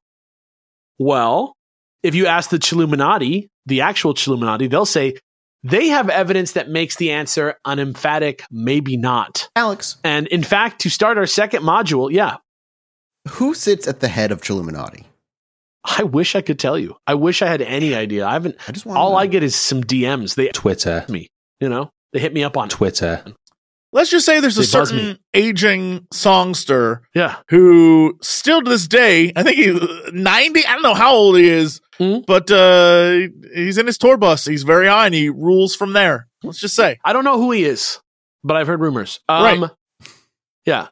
Well, if you ask the Chilluminati, the actual Chilluminati, they'll say they have evidence that makes the answer an emphatic maybe not. Alex, And in fact, to start our second module, yeah, who sits at the head of Chilluminati? I wish I could tell you. I wish I had any idea. I haven't. I just want All I get is some D Ms. They Twitter. me, you know, they hit me up on Twitter. Let's just say there's a They buzz certain me. aging songster Yeah, who still to this day, I think he's ninety. I don't know how old he is, Mhm. but uh, he's in his tour bus. He's very high and he rules from there. Let's just say. I don't know who he is, but I've heard rumors. Um, Right. Yeah.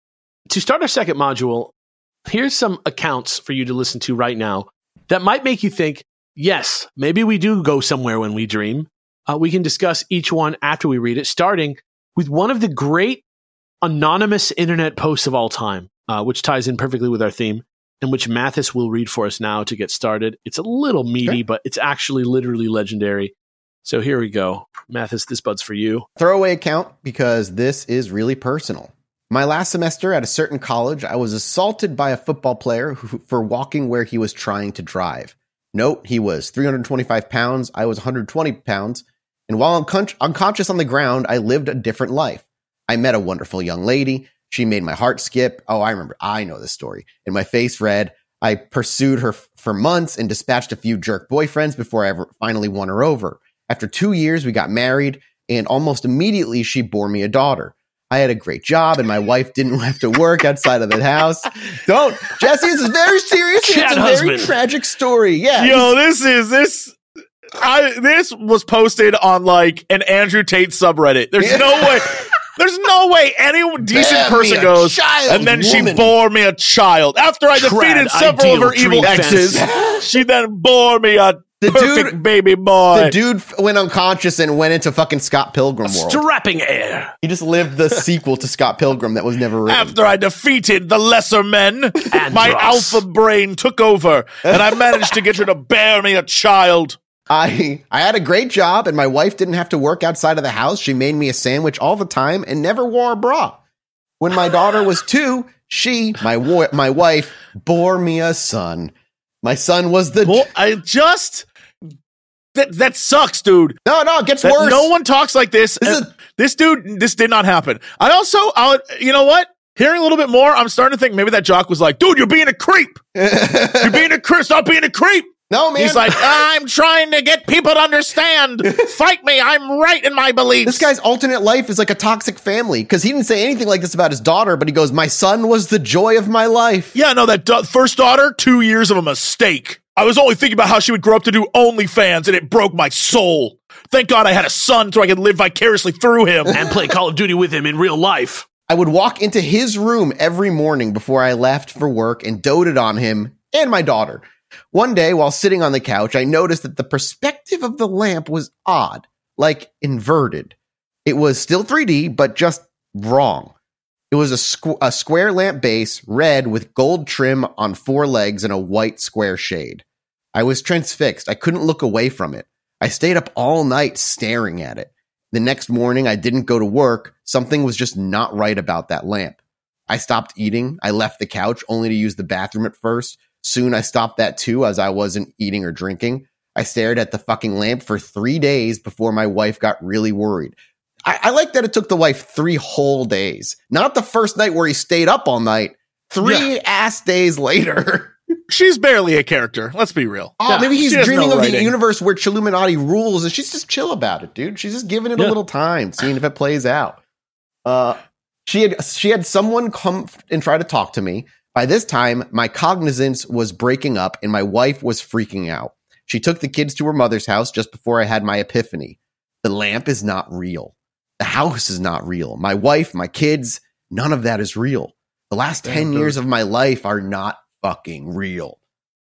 To start our second module, here's some accounts for you to listen to right now that might make you think, yes, maybe we do go somewhere when we dream. Uh, we can discuss each one after we read it, starting with one of the great anonymous internet posts of all time, uh, which ties in perfectly with our theme, and which Mathis will read for us now to get started. It's a little meaty, Sure. but it's actually literally legendary. So here we go. Mathis, this bud's for you. Throwaway account because this is really personal. My last semester at a certain college, I was assaulted by a football player who, for walking where he was trying to drive. Note, he was three hundred twenty-five pounds, I was one hundred twenty pounds, and while I'm con- unconscious on the ground, I lived a different life. I met a wonderful young lady. She made my heart skip. Oh, I remember. I know this story. And my face red. I pursued her f- for months and dispatched a few jerk boyfriends before I ever finally won her over. After two years, we got married, and almost immediately, she bore me a daughter. I had a great job, and my wife didn't have to work outside of the house. Don't, Jesse, this is very serious. and Chad It's a very husband. tragic story. Yeah. Yo, this is this. I this was posted on like an Andrew Tate subreddit. There's no way. There's no way any decent Bear me person a goes, child, and then woman." she bore me a child. After I Trad, defeated several of her ideal evil dream exes, fantasy. she then bore me a The perfect dude- baby boy. The dude f- went unconscious and went into fucking Scott Pilgrim world. Strapping air. He just lived the sequel to Scott Pilgrim that was never written. After I defeated the lesser men, my Andros. alpha brain took over, and I managed to get her to bear me a child. I I had a great job, and my wife didn't have to work outside of the house. She made me a sandwich all the time and never wore a bra. When my daughter was two, she, my wa- my wife, bore me a son. My son was the Well, I just that that sucks, dude. no no. It gets That worse. no one talks like this. This And is- this dude, this did not happen. I also, I'll, you know what? Hearing a little bit more, I'm starting to think maybe that jock was like, dude, you're being a creep. You're being a creep. Stop being a creep. no man. He's like, I'm trying to get people to understand. Fight me. I'm right in my beliefs. This guy's alternate life is like a toxic family because he didn't say anything like this about his daughter, but he goes, "My son was the joy of my life." Yeah, no, that da- first daughter, two years of a mistake. I was only thinking about how she would grow up to do OnlyFans, and it broke my soul. Thank God I had a son so I could live vicariously through him. And play Call of Duty with him in real life. I would walk into his room every morning before I left for work and doted on him and my daughter. One day, while sitting on the couch, I noticed that the perspective of the lamp was odd, like inverted. It was still three D, but just wrong. It was a, squ- a square lamp base, red with gold trim on four legs and a white square shade. I was transfixed. I couldn't look away from it. I stayed up all night staring at it. The next morning, I didn't go to work. Something was just not right about that lamp. I stopped eating. I left the couch only to use the bathroom at first. Soon I stopped that too, as I wasn't eating or drinking. I stared at the fucking lamp for three days before my wife got really worried. I, I like that it took the wife three whole days. Not the first night where he stayed up all night. Three yeah. ass days later. She's barely a character. Let's be real. Oh, yeah, maybe he's dreaming no of writing. the universe where Chilluminati rules, and she's just chill about it, dude. She's just giving it yeah. a little time, seeing if it plays out. Uh, she had she had someone come and try to talk to me. By this time, my cognizance was breaking up, and my wife was freaking out. She took the kids to her mother's house just before I had my epiphany. The lamp is not real. The house is not real. My wife, my kids, none of that is real. The last Damn, ten dude. years of my life are not fucking real.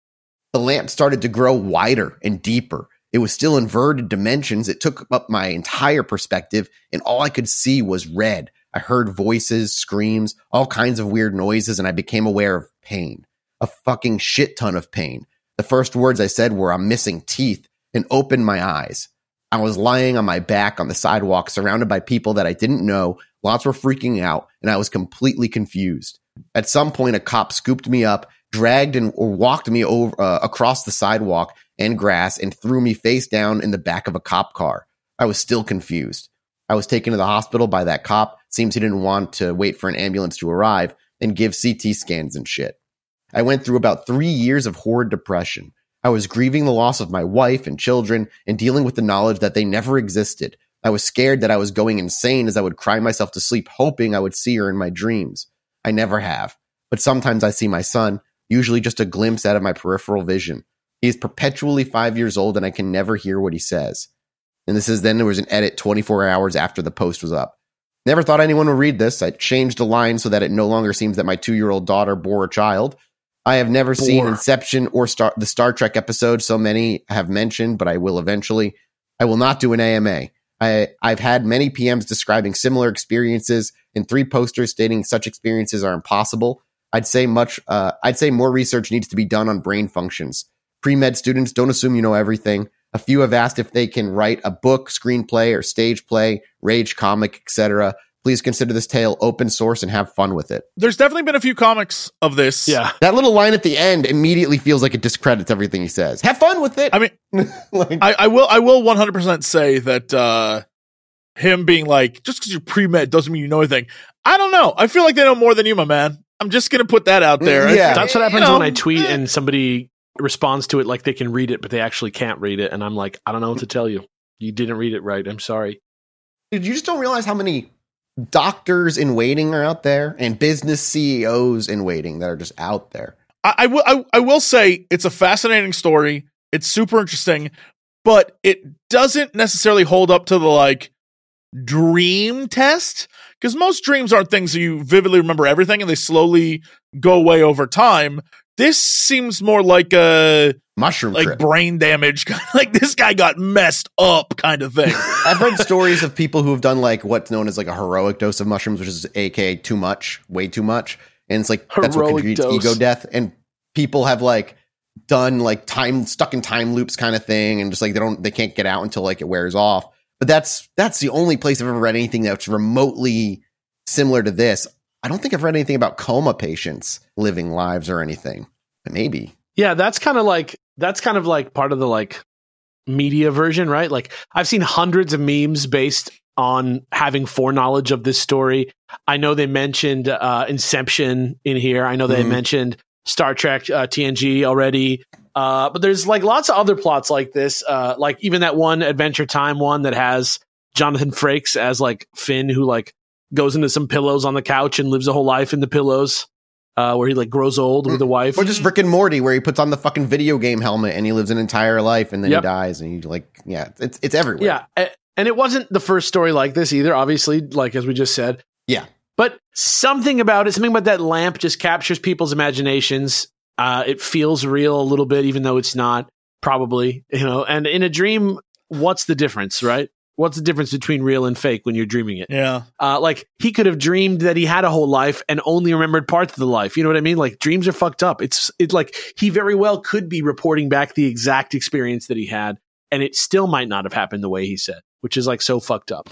The lamp started to grow wider and deeper. It was still inverted dimensions. It took up my entire perspective, and all I could see was red. I heard voices, screams, all kinds of weird noises, and I became aware of pain. A fucking shit ton of pain. The first words I said were, "I'm missing teeth," and opened my eyes. I was lying on my back on the sidewalk, surrounded by people that I didn't know. Lots were freaking out, and I was completely confused. At some point, a cop scooped me up, dragged and or walked me over uh, across the sidewalk and grass, and threw me face down in the back of a cop car. I was still confused. I was taken to the hospital by that cop. Seems he didn't want to wait for an ambulance to arrive and give C T scans and shit. I went through about three years of horrid depression. I was grieving the loss of my wife and children and dealing with the knowledge that they never existed. I was scared that I was going insane as I would cry myself to sleep, hoping I would see her in my dreams. I never have. But sometimes I see my son, usually just a glimpse out of my peripheral vision. He is perpetually five years old and I can never hear what he says. And this is then there was an edit twenty-four hours after the post was up. Never thought anyone would read this. I changed the line so that it no longer seems that my two-year-old daughter bore a child. I have never Bore. seen Inception or Star, the Star Trek episode so many have mentioned, but I will eventually. I will not do an A M A. I, I've had many P Ms describing similar experiences and three posters stating such experiences are impossible. I'd say much. Uh, I'd say more research needs to be done on brain functions. Pre-med students, don't assume you know everything. A few have asked if they can write a book, screenplay, or stage play, rage comic, et cetera. Please consider this tale open source and have fun with it. There's definitely been a few comics of this. Yeah. That little line at the end immediately feels like it discredits everything he says. Have fun with it. I mean, like, I, I will I will one hundred percent say that uh, him being like, just because you're pre-med doesn't mean you know anything. I don't know. I feel like they know more than you, my man. I'm just going to put that out there. Yeah. That's what happens you know, when I tweet and somebody responds to it like they can read it, but they actually can't read it. And I'm like, I don't know what to tell you. You didn't read it right. I'm sorry. Dude, you just don't realize how many doctors in waiting are out there and business C E Os in waiting that are just out there. I, I will I, I will say it's a fascinating story. It's super interesting, but it doesn't necessarily hold up to the like dream test, because most dreams aren't things that you vividly remember everything and they slowly go away over time. This seems more like a mushroom like trip. Brain damage, like this guy got messed up kind of thing. I've read stories of people who have done like what's known as like a heroic dose of mushrooms, which is A K A too much, way too much, and it's like that's what Heroic contributes to dose. ego death. And people have like done like time stuck in time loops kind of thing, and just like they don't they can't get out until like it wears off. But that's that's the only place I've ever read anything that's remotely similar to this. I don't think I've read anything about coma patients living lives or anything. But maybe. Yeah, that's kind of like that's kind of like part of the like media version, right? Like I've seen hundreds of memes based on having foreknowledge of this story. I know they mentioned uh, Inception in here. I know they Mhm. mentioned Star Trek uh, T N G already. Uh, but there's like lots of other plots like this, uh, like even that one Adventure Time one that has Jonathan Frakes as like Finn, who like goes into some pillows on the couch and lives a whole life in the pillows, uh, where he like grows old with a wife. Or just Rick and Morty, where he puts on the fucking video game helmet and he lives an entire life and then Yep. he dies and he like, yeah, it's it's everywhere. Yeah, a- and it wasn't the first story like this either, obviously, like as we just said. Yeah. But something about it, something about that lamp just captures people's imaginations. Uh, it feels real a little bit, even though it's not, probably, you know. And in a dream, what's the difference, right? What's the difference between real and fake when you're dreaming it? Yeah. Uh, like he could have dreamed that he had a whole life and only remembered parts of the life. You know what I mean? Like dreams are fucked up. It's it's like he very well could be reporting back the exact experience that he had, and it still might not have happened the way he said, which is like so fucked up.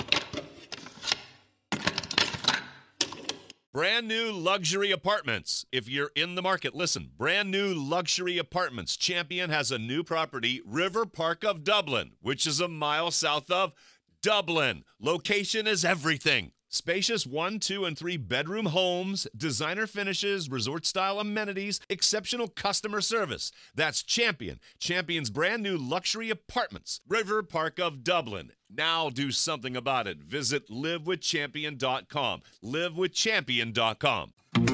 Brand new luxury apartments. If you're in the market, listen. Brand new luxury apartments. Champion has a new property, River Park of Dublin, which is a mile south of Dublin. Location is everything. Spacious one, two, and three bedroom homes, designer finishes, resort-style amenities, exceptional customer service. That's Champion. Champion's brand new luxury apartments, River Park of Dublin. Now do something about it. Visit live with champion dot com. live with champion dot com.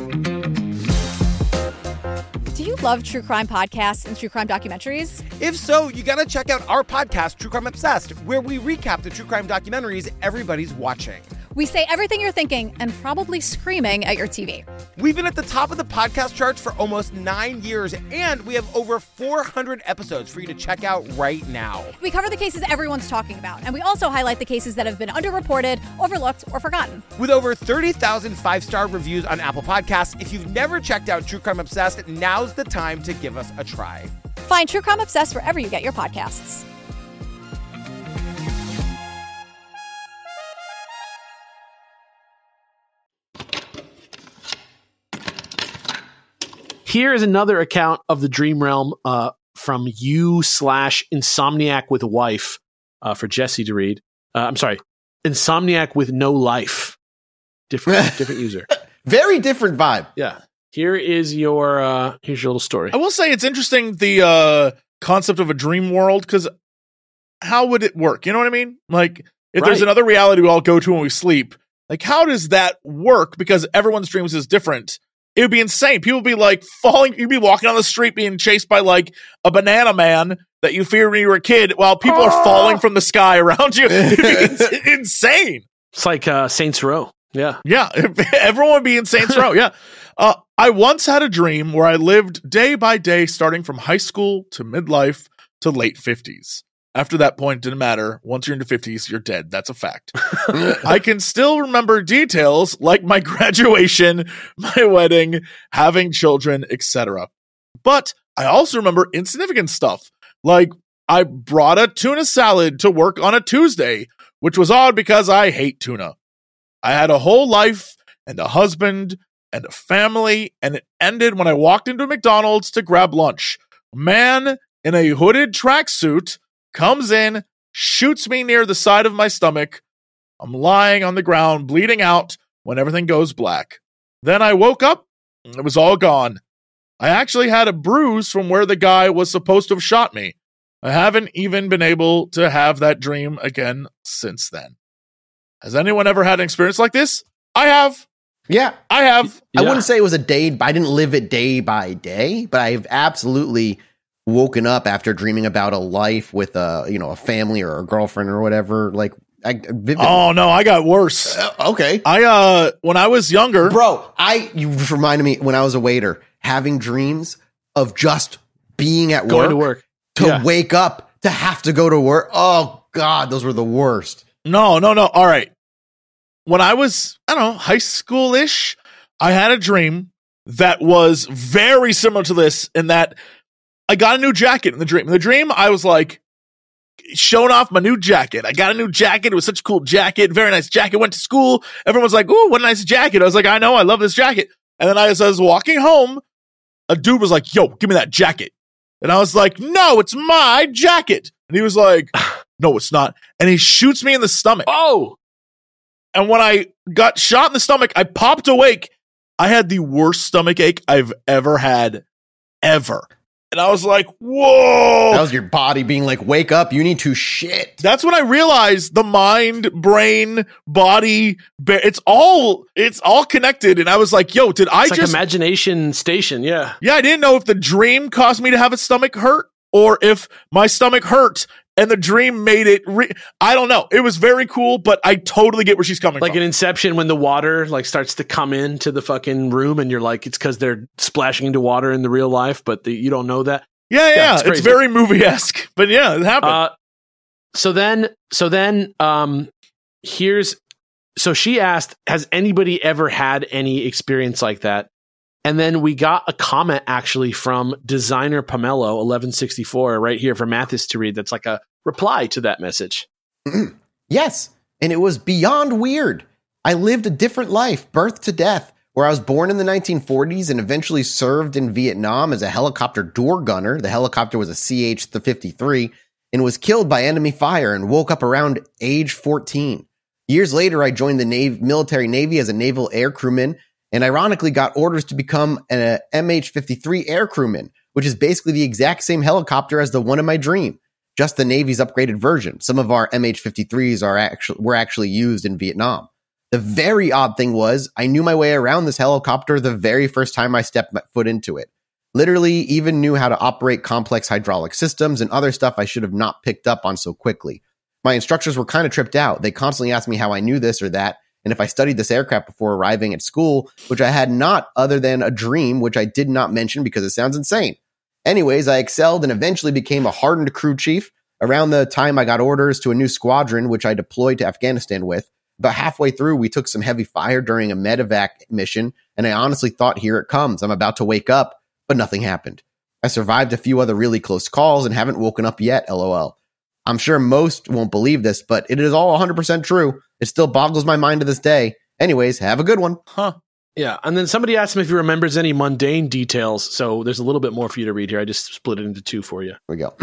Do you love true crime podcasts and true crime documentaries? If so, you gotta check out our podcast, True Crime Obsessed, where we recap the true crime documentaries everybody's watching. We say everything you're thinking and probably screaming at your T V. We've been at the top of the podcast charts for almost nine years, and we have over four hundred episodes for you to check out right now. We cover the cases everyone's talking about, and we also highlight the cases that have been underreported, overlooked, or forgotten. With over thirty thousand five-star reviews on Apple Podcasts, if you've never checked out True Crime Obsessed, now's the time to give us a try. Find True Crime Obsessed wherever you get your podcasts. Here is another account of the dream realm uh, from you slash Insomniac with wife uh, for Jesse to read. Uh, I'm sorry, Insomniac with no life. Different, different user. Very different vibe. Yeah. Here is your uh, here's your little story. I will say it's interesting the uh, concept of a dream world, because how would it work? You know what I mean? Like if Right. there's another reality we all go to when we sleep, like how does that work? Because everyone's dreams is different. It would be insane. People would be like falling. You'd be walking on the street being chased by like a banana man that you feared when you were a kid, while people oh. are falling from the sky around you. It'd be in- insane. It's like uh, Saints Row. Yeah. Yeah. Everyone would be in Saints Row. Yeah. Uh, I once had a dream where I lived day by day, starting from high school to midlife to late fifties. After that point, it didn't matter. Once you're into fifties, you're dead. That's a fact. I can still remember details like my graduation, my wedding, having children, et cetera. But I also remember insignificant stuff. Like I brought a tuna salad to work on a Tuesday, which was odd because I hate tuna. I had a whole life and a husband and a family, and it ended when I walked into McDonald's to grab lunch. A man in a hooded tracksuit comes in, shoots me near the side of my stomach. I'm lying on the ground, bleeding out when everything goes black. Then I woke up, and it was all gone. I actually had a bruise from where the guy was supposed to have shot me. I haven't even been able to have that dream again since then. Has anyone ever had an experience like this? I have. Yeah. I have. I Yeah. wouldn't say it was a day, I didn't live it day by day, but I've absolutely woken up after dreaming about a life with a, you know, a family or a girlfriend or whatever. Like, I, vividly. Oh no, I got worse. Uh, okay. I, uh, when I was younger, Bro, I, you just reminded me when I was a waiter, having dreams of just being at Going work to work. to Yeah. wake up to have to go to work. Oh God, those were the worst. no, no, no. All right. When I was, I don't know, high school-ish, I had a dream that was very similar to this in that I got a new jacket in the dream. In the dream, I was like showing off my new jacket. I got a new jacket. It was such a cool jacket. Very nice jacket. Went to school. Everyone's like, ooh, what a nice jacket. I was like, I know. I love this jacket. And then I, as I was walking home, a dude was like, yo, give me that jacket. And I was like, no, it's my jacket. And he was like, no, it's not. And he shoots me in the stomach. Oh, And when I got shot in the stomach, I popped awake. I had the worst stomach ache I've ever had, ever. And I was like, whoa. That was your body being like, wake up, you need to shit. That's when I realized the mind, brain, body, ba- it's all, it's all connected. And I was like, yo, did I it's like just, imagination station. Yeah. yeah, I didn't know if the dream caused me to have a stomach hurt or if my stomach hurt and the dream made it, re- I don't know. It was very cool, but I totally get where she's coming Like from. an Inception when the water like starts to come into the fucking room and you're like, it's because they're splashing into water in the real life, but the, you don't know that. yeah, yeah, Yeah, it's it's, crazy. very movie-esque, but yeah, it happened. Uh, So then, so then, um, here's, so she asked, has anybody ever had any experience like that? And then we got a comment actually from designer Pomelo eleven sixty-four right here for Mathis to read. That's like a reply to that message. Yes. And it was beyond weird. I lived a different life, birth to death, where I was born in the nineteen forties and eventually served in Vietnam as a helicopter door gunner. The helicopter was a C H fifty-three and was killed by enemy fire and woke up around age fourteen. Years later, I joined the Navy, military Navy as a naval air crewman and ironically got orders to become an M H fifty-three air crewman, which is basically the exact same helicopter as the one in my dream, just the Navy's upgraded version. Some of our M H fifty-threes are actually were actually used in Vietnam. The very odd thing was I knew my way around this helicopter the very first time I stepped my foot into it. Literally even knew how to operate complex hydraulic systems and other stuff I should have not picked up on so quickly. My instructors were kind of tripped out. They constantly asked me how I knew this or that, and if I studied this aircraft before arriving at school, which I had not other than a dream, which I did not mention because it sounds insane. Anyways, I excelled and eventually became a hardened crew chief. Around the time I got orders to a new squadron, which I deployed to Afghanistan with. About halfway through, we took some heavy fire during a medevac mission, and I honestly thought, here it comes. I'm about to wake up, but nothing happened. I survived a few other really close calls and haven't woken up yet, lol. I'm sure most won't believe this, but it is all one hundred percent true. It still boggles my mind to this day. Anyways, have a good one. Huh. Yeah. And then somebody asked him if he remembers any mundane details. So there's a little bit more for you to read here. I just split it into two for you. Here we go.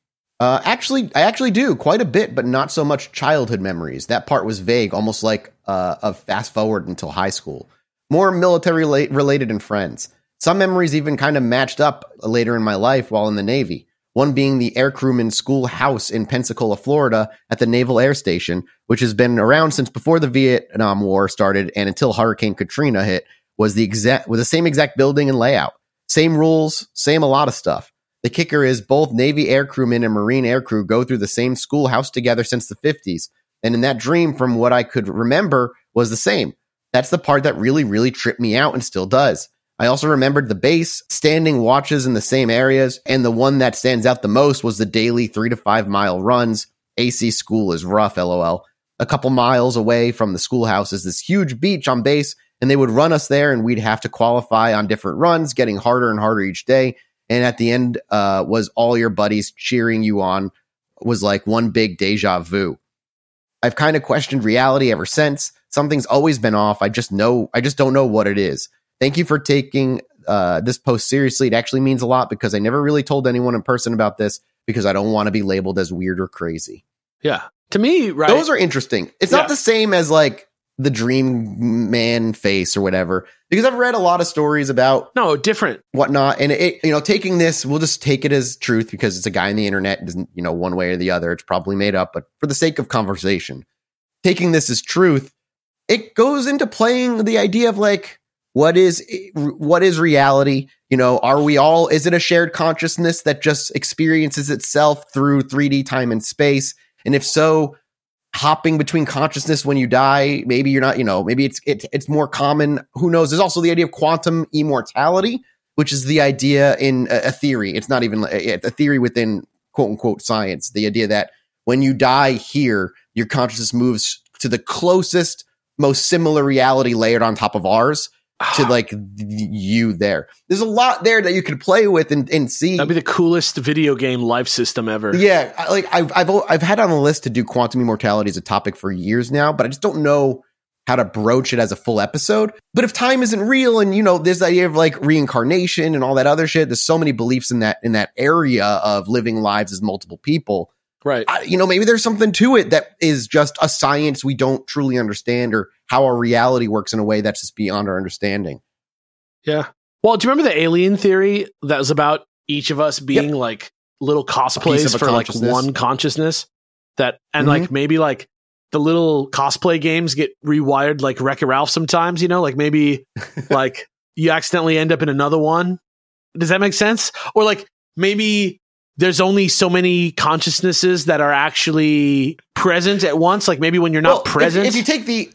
uh, actually, I actually do quite a bit, but not so much childhood memories. That part was vague, almost like uh, a fast forward until high school. More military related and friends. Some memories even kind of matched up later in my life while in the Navy. One being the air crewman schoolhouse in Pensacola, Florida at the Naval Air Station, which has been around since before the Vietnam War started and until Hurricane Katrina hit, was the exact with the same exact building and layout. Same rules, same a lot of stuff. The kicker is both Navy air crewmen and Marine air crew go through the same schoolhouse together since the fifties. And in that dream, from what I could remember, was the same. That's the part that really, really tripped me out and still does. I also remembered the base, standing watches in the same areas, and the one that stands out the most was the daily three to five mile runs. A C school is rough, lol. A couple miles away from the schoolhouse is this huge beach on base, and they would run us there, and we'd have to qualify on different runs, getting harder and harder each day. And at the end uh, was all your buddies cheering you on, was like one big deja vu. I've kind of questioned reality ever since. Something's always been off. I just know, I just don't know what it is. Thank you for taking uh, this post seriously. It actually means a lot because I never really told anyone in person about this because I don't want to be labeled as weird or crazy. Yeah. To me, right. Those are interesting. It's yeah. not the same as like the dream man face or whatever, because I've read a lot of stories about no different whatnot. And it, you know, taking this, we'll just take it as truth because it's a guy on the internet. It doesn't, you know, one way or the other, it's probably made up, but for the sake of conversation, taking this as truth, it goes into playing the idea of like, What is what is reality? You know, are we all, is it a shared consciousness that just experiences itself through three D time and space? And if so, hopping between consciousness when you die, maybe you're not, you know, maybe it's it, it's more common. Who knows? There's also the idea of quantum immortality, which is the idea in a, a theory. It's not even a, a theory within quote unquote science. The idea that when you die here, your consciousness moves to the closest, most similar reality layered on top of ours. To like you there. There's a lot there that you could play with and, and see. That'd be the coolest video game life system ever. Yeah. Like I've, I've, I've had on the list to do quantum immortality as a topic for years now, but I just don't know how to broach it as a full episode. But if time isn't real and, you know, there's the idea of like reincarnation and all that other shit, there's so many beliefs in that, in that area of living lives as multiple people. Right. I, you know, maybe there's something to it that is just a science we don't truly understand or how our reality works in a way that's just beyond our understanding. Yeah. Well, do you remember the alien theory that was about each of us being yep. like little cosplays for like one consciousness that, and mm-hmm. like maybe like the little cosplay games get rewired like Wreck-It Ralph sometimes, you know, like maybe like you accidentally end up in another one. Does that make sense? Or like maybe there's only so many consciousnesses that are actually present at once. Like maybe when you're not well, present. If, if you take the,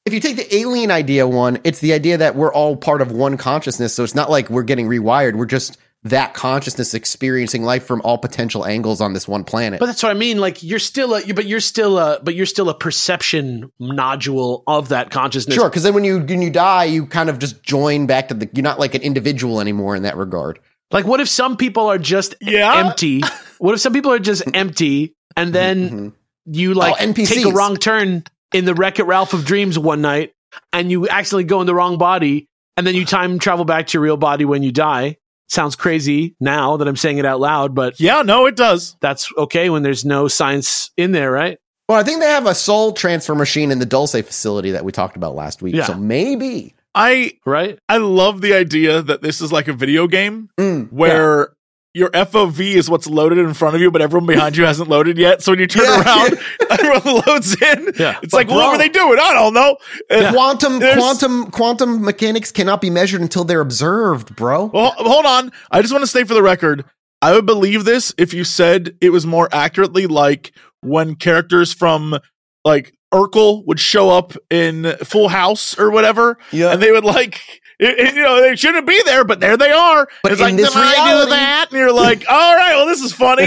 if you take the alien idea one, it's the idea that we're all part of one consciousness. So it's not like we're getting rewired. We're just that consciousness experiencing life from all potential angles on this one planet. But that's what I mean. Like you're still a, but you're still a, but you're still a perception nodule of that consciousness. Sure, because then when you when you die, you kind of just join back to the. You're not like an individual anymore in that regard. Like, what if some people are just Yeah. empty? What if some people are just empty, and then Mm-hmm. you like Oh, N P Cs. take a wrong turn in the Wreck-It Ralph of Dreams one night, and you accidentally go in the wrong body, and then you time travel back to your real body when you die? Sounds crazy now that I'm saying it out loud, but Yeah, no, it does. that's okay when there's no science in there, right? Well, I think they have a soul transfer machine in the Dulce facility that we talked about last week. Yeah. So maybe. I Right? I love the idea that this is like a video game Mm, where your F O V is what's loaded in front of you, but everyone behind you hasn't loaded yet. So when you turn Yeah. around, everyone loads in. Yeah. It's But like, bro- what were they doing? I don't know. And- Quantum There's- quantum quantum mechanics cannot be measured until they're observed, bro. Well, hold on. I just want to state for the record, I would believe this if you said it was more accurately like when characters from like Urkel would show up in Full House or whatever, Yeah. and they would like, it, it- you know, they shouldn't be there, but there they are. But it's in like, this "Then I do reality-" that, and you're like, all right, well, this is funny.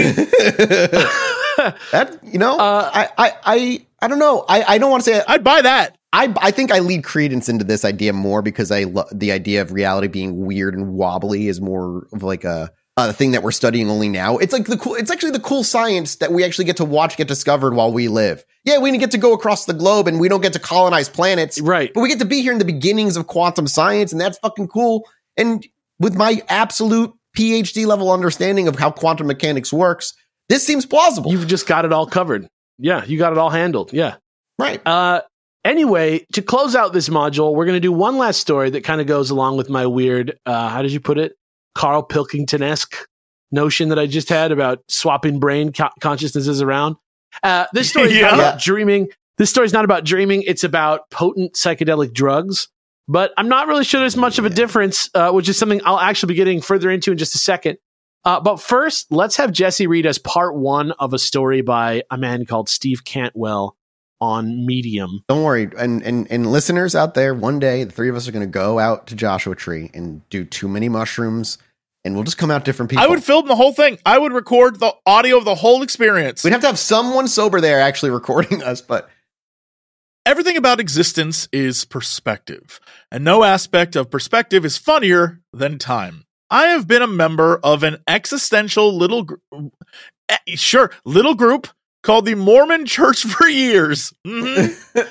That you know, Uh, I, I I I don't know. I, I don't want to say I'd buy that. I I think I lead credence into this idea more because I lo- the idea of reality being weird and wobbly is more of like a a thing that we're studying only now. It's like the cool. It's actually the cool science that we actually get to watch get discovered while we live. Yeah, we get to go across the globe and we don't get to colonize planets, Right. but we get to be here in the beginnings of quantum science, and that's fucking cool. And with my absolute PhD level understanding of how quantum mechanics works, this seems plausible. You've just got it all covered. Yeah, you got it all handled. Yeah. right. Uh, anyway, to close out this module, we're going to do one last story that kind of goes along with my weird, uh, how did you put it? Carl Pilkington-esque notion that I just had about swapping brain co- consciousnesses around. Uh, this story is Yeah. not about dreaming. This story is not about dreaming. It's about potent psychedelic drugs. But I'm not really sure there's much of a difference, uh, which is something I'll actually be getting further into in just a second. Uh, but first, let's have Jesse read us part one of a story by a man called Steve Cantwell on Medium. Don't worry. And, and, and listeners out there, one day the three of us are going to go out to Joshua Tree and do too many mushrooms, and we'll just come out different people. I would film the whole thing. I would record the audio of the whole experience. We'd have to have someone sober there actually recording us, but Everything about existence is perspective, and no aspect of perspective is funnier than time. I have been a member of an existential little, gr- eh, sure, little group called the Mormon Church for years. Mhm.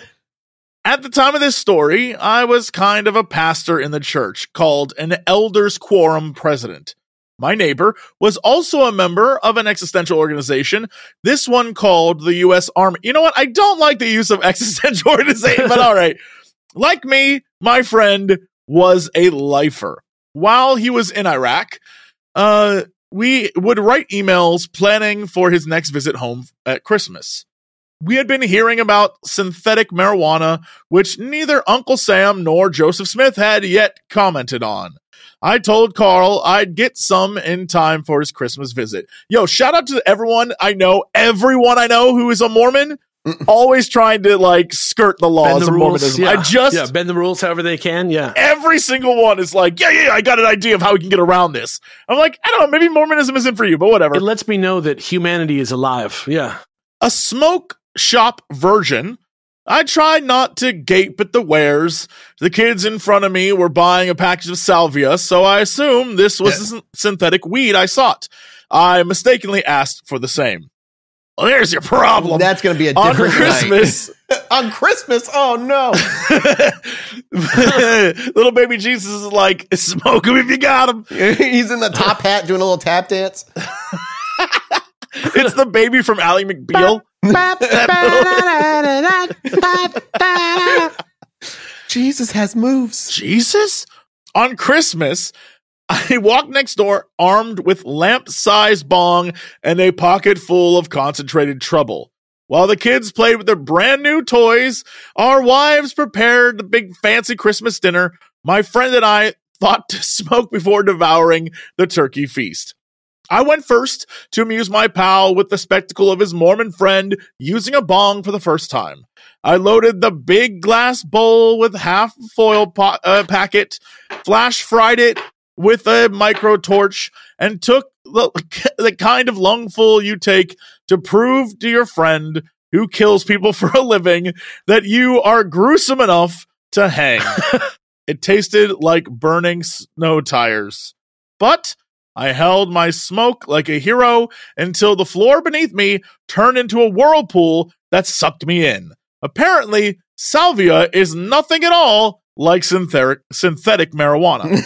At the time of this story, I was kind of a pastor in the church called an Elders Quorum president. My neighbor was also a member of an existential organization, this one called the U S Army. You know what? I don't like the use of existential organization, but all right. Like me, my friend was a lifer. While he was in Iraq, uh, we would write emails planning for his next visit home at Christmas. We had been hearing about synthetic marijuana, which neither Uncle Sam nor Joseph Smith had yet commented on. I told Carl I'd get some in time for his Christmas visit. Yo, shout out to everyone I know, everyone I know who is a Mormon, always trying to like skirt the laws Bend the of rules. Mormonism. Yeah. I just, yeah, bend the rules however they can. Yeah. every single one is like, yeah, yeah, yeah, I got an idea of how we can get around this. I'm like, I don't know, maybe Mormonism isn't for you, but whatever. It lets me know that humanity is alive. Yeah. A smoke shop virgin, I tried not to gape at the wares. The kids in front of me were buying a package of salvia, so I assumed this was the syn- synthetic weed I sought. I mistakenly asked for the same. Well, there's your problem. that's going to be a On different Christmas, night. On Christmas? Oh, no. little baby Jesus is like, smoke him if you got him. He's in the top hat doing a little tap dance. It's the baby from Ally McBeal. Jesus has moves. Jesus? On Christmas, I walked next door armed with lamp-sized bong and a pocket full of concentrated trouble. While the kids played with their brand new toys, our wives prepared the big fancy Christmas dinner. My friend and I thought to smoke before devouring the turkey feast. I went first to amuse my pal with the spectacle of his Mormon friend using a bong for the first time. I loaded the big glass bowl with half foil po- uh, packet, flash fried it with a micro torch, and took the, the kind of lungful you take to prove to your friend who kills people for a living that you are gruesome enough to hang. It tasted like burning snow tires. But I held my smoke like a hero until the floor beneath me turned into a whirlpool that sucked me in. Apparently, salvia is nothing at all like synthetic, synthetic marijuana.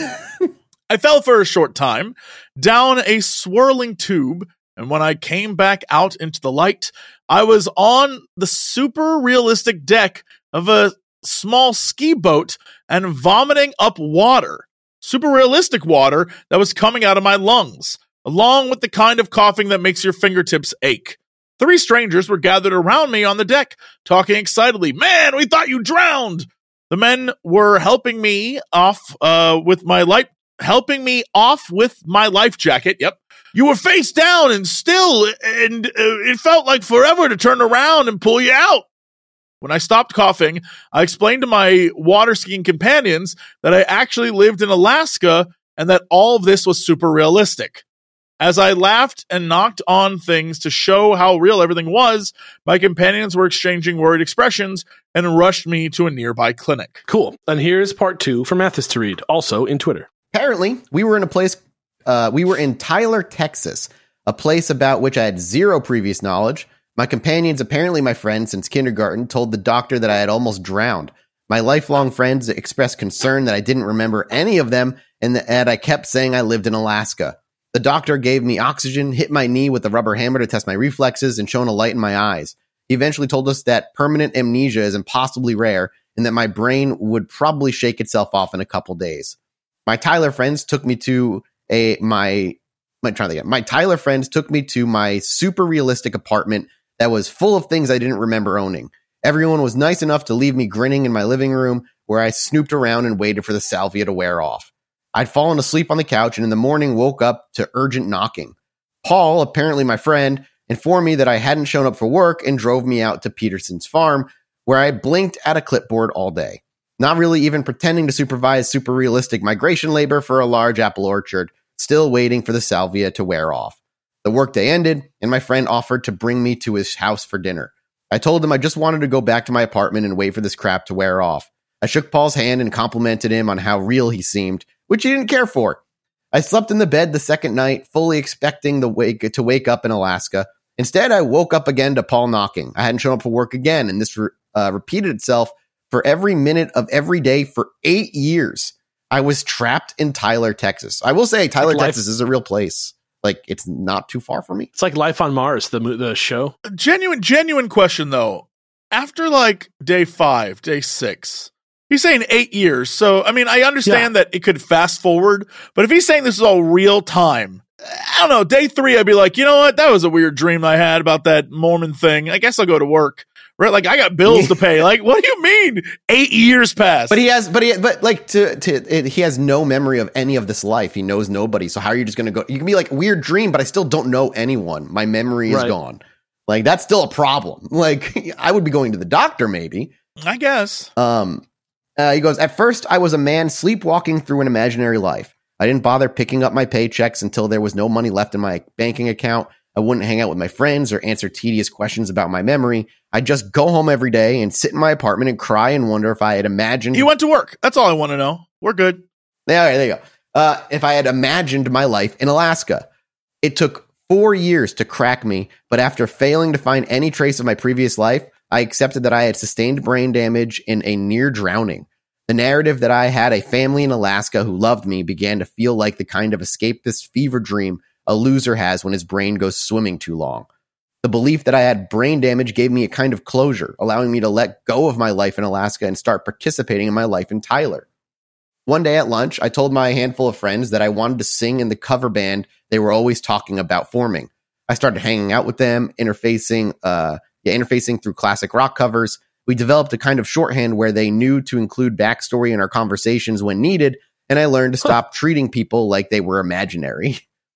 I fell for a short time down a swirling tube, and when I came back out into the light, I was on the super realistic deck of a small ski boat and vomiting up water. Super realistic water that was coming out of my lungs, along with the kind of coughing that makes your fingertips ache. Three strangers were gathered around me on the deck, talking excitedly. Man, we thought you drowned! The men were helping me off uh, with my life, helping me off with my life jacket. Yep. You were face down and still, and uh, it felt like forever to turn around and pull you out. When I stopped coughing, I explained to my water skiing companions that I actually lived in Alaska and that all of this was super realistic. As I laughed and knocked on things to show how real everything was, my companions were exchanging worried expressions and rushed me to a nearby clinic. Cool. And here's part two for Mathis to read, also in Twitter. Apparently, we were in a place, uh, we were in Tyler, Texas, a place about which I had zero previous knowledge. My companions, apparently my friends since kindergarten, told the doctor that I had almost drowned. My lifelong friends expressed concern that I didn't remember any of them and that I kept saying I lived in Alaska. The doctor gave me oxygen, hit my knee with a rubber hammer to test my reflexes, and shone a light in my eyes. He eventually told us that permanent amnesia is impossibly rare and that my brain would probably shake itself off in a couple days. My Tyler friends took me to a my my try that again. My Tyler friends took me to my super realistic apartment that was full of things I didn't remember owning. Everyone was nice enough to leave me grinning in my living room, where I snooped around and waited for the salvia to wear off. I'd fallen asleep on the couch and in the morning woke up to urgent knocking. Paul, apparently my friend, informed me that I hadn't shown up for work and drove me out to Peterson's farm, where I blinked at a clipboard all day, not really even pretending to supervise super realistic migration labor for a large apple orchard, still waiting for the salvia to wear off. The workday ended, and my friend offered to bring me to his house for dinner. I told him I just wanted to go back to my apartment and wait for this crap to wear off. I shook Paul's hand and complimented him on how real he seemed, which he didn't care for. I slept in the bed the second night, fully expecting the wake to wake up in Alaska. Instead, I woke up again to Paul knocking. I hadn't shown up for work again, and this re- uh, repeated itself for every minute of every day for eight years. I was trapped in Tyler, Texas. I will say Tyler, Like Texas is a real place. Like, it's not too far from me. It's like Life on Mars, the mo- the show. Genuine, genuine question, though. After, like, day five, day six, he's saying eight years. So, I mean, I understand Yeah. that it could fast forward, but if he's saying this is all real time, I don't know, day three, I'd be like, you know what? That was a weird dream I had about that Mormon thing. I guess I'll go to work. Right? Like, I got bills to pay. Like, what do you mean? Eight years passed. But he has, but he, but like to, to, it, he has no memory of any of this life. He knows nobody. So how are you just going to go? You can be like, weird dream, but I still don't know anyone. My memory is Right. gone. Like, that's still a problem. Like, I would be going to the doctor maybe. I guess. Um, uh, he goes, at first I was a man sleepwalking through an imaginary life. I didn't bother picking up my paychecks until there was no money left in my banking account. I wouldn't hang out with my friends or answer tedious questions about my memory. I'd just go home every day and sit in my apartment and cry and wonder if I had imagined. He went to work. That's all I want to know. We're good. Yeah, there you go. Uh, if I had imagined my life in Alaska. It took four years to crack me, but after failing to find any trace of my previous life, I accepted that I had sustained brain damage in a near drowning. The narrative that I had a family in Alaska who loved me began to feel like the kind of escapist fever dream a loser has when his brain goes swimming too long. The belief that I had brain damage gave me a kind of closure, allowing me to let go of my life in Alaska and start participating in my life in Tyler. One day at lunch, I told my handful of friends that I wanted to sing in the cover band they were always talking about forming. I started hanging out with them, interfacing, uh, yeah, interfacing through classic rock covers. We developed a kind of shorthand where they knew to include backstory in our conversations when needed, and I learned to stop treating people like they were imaginary.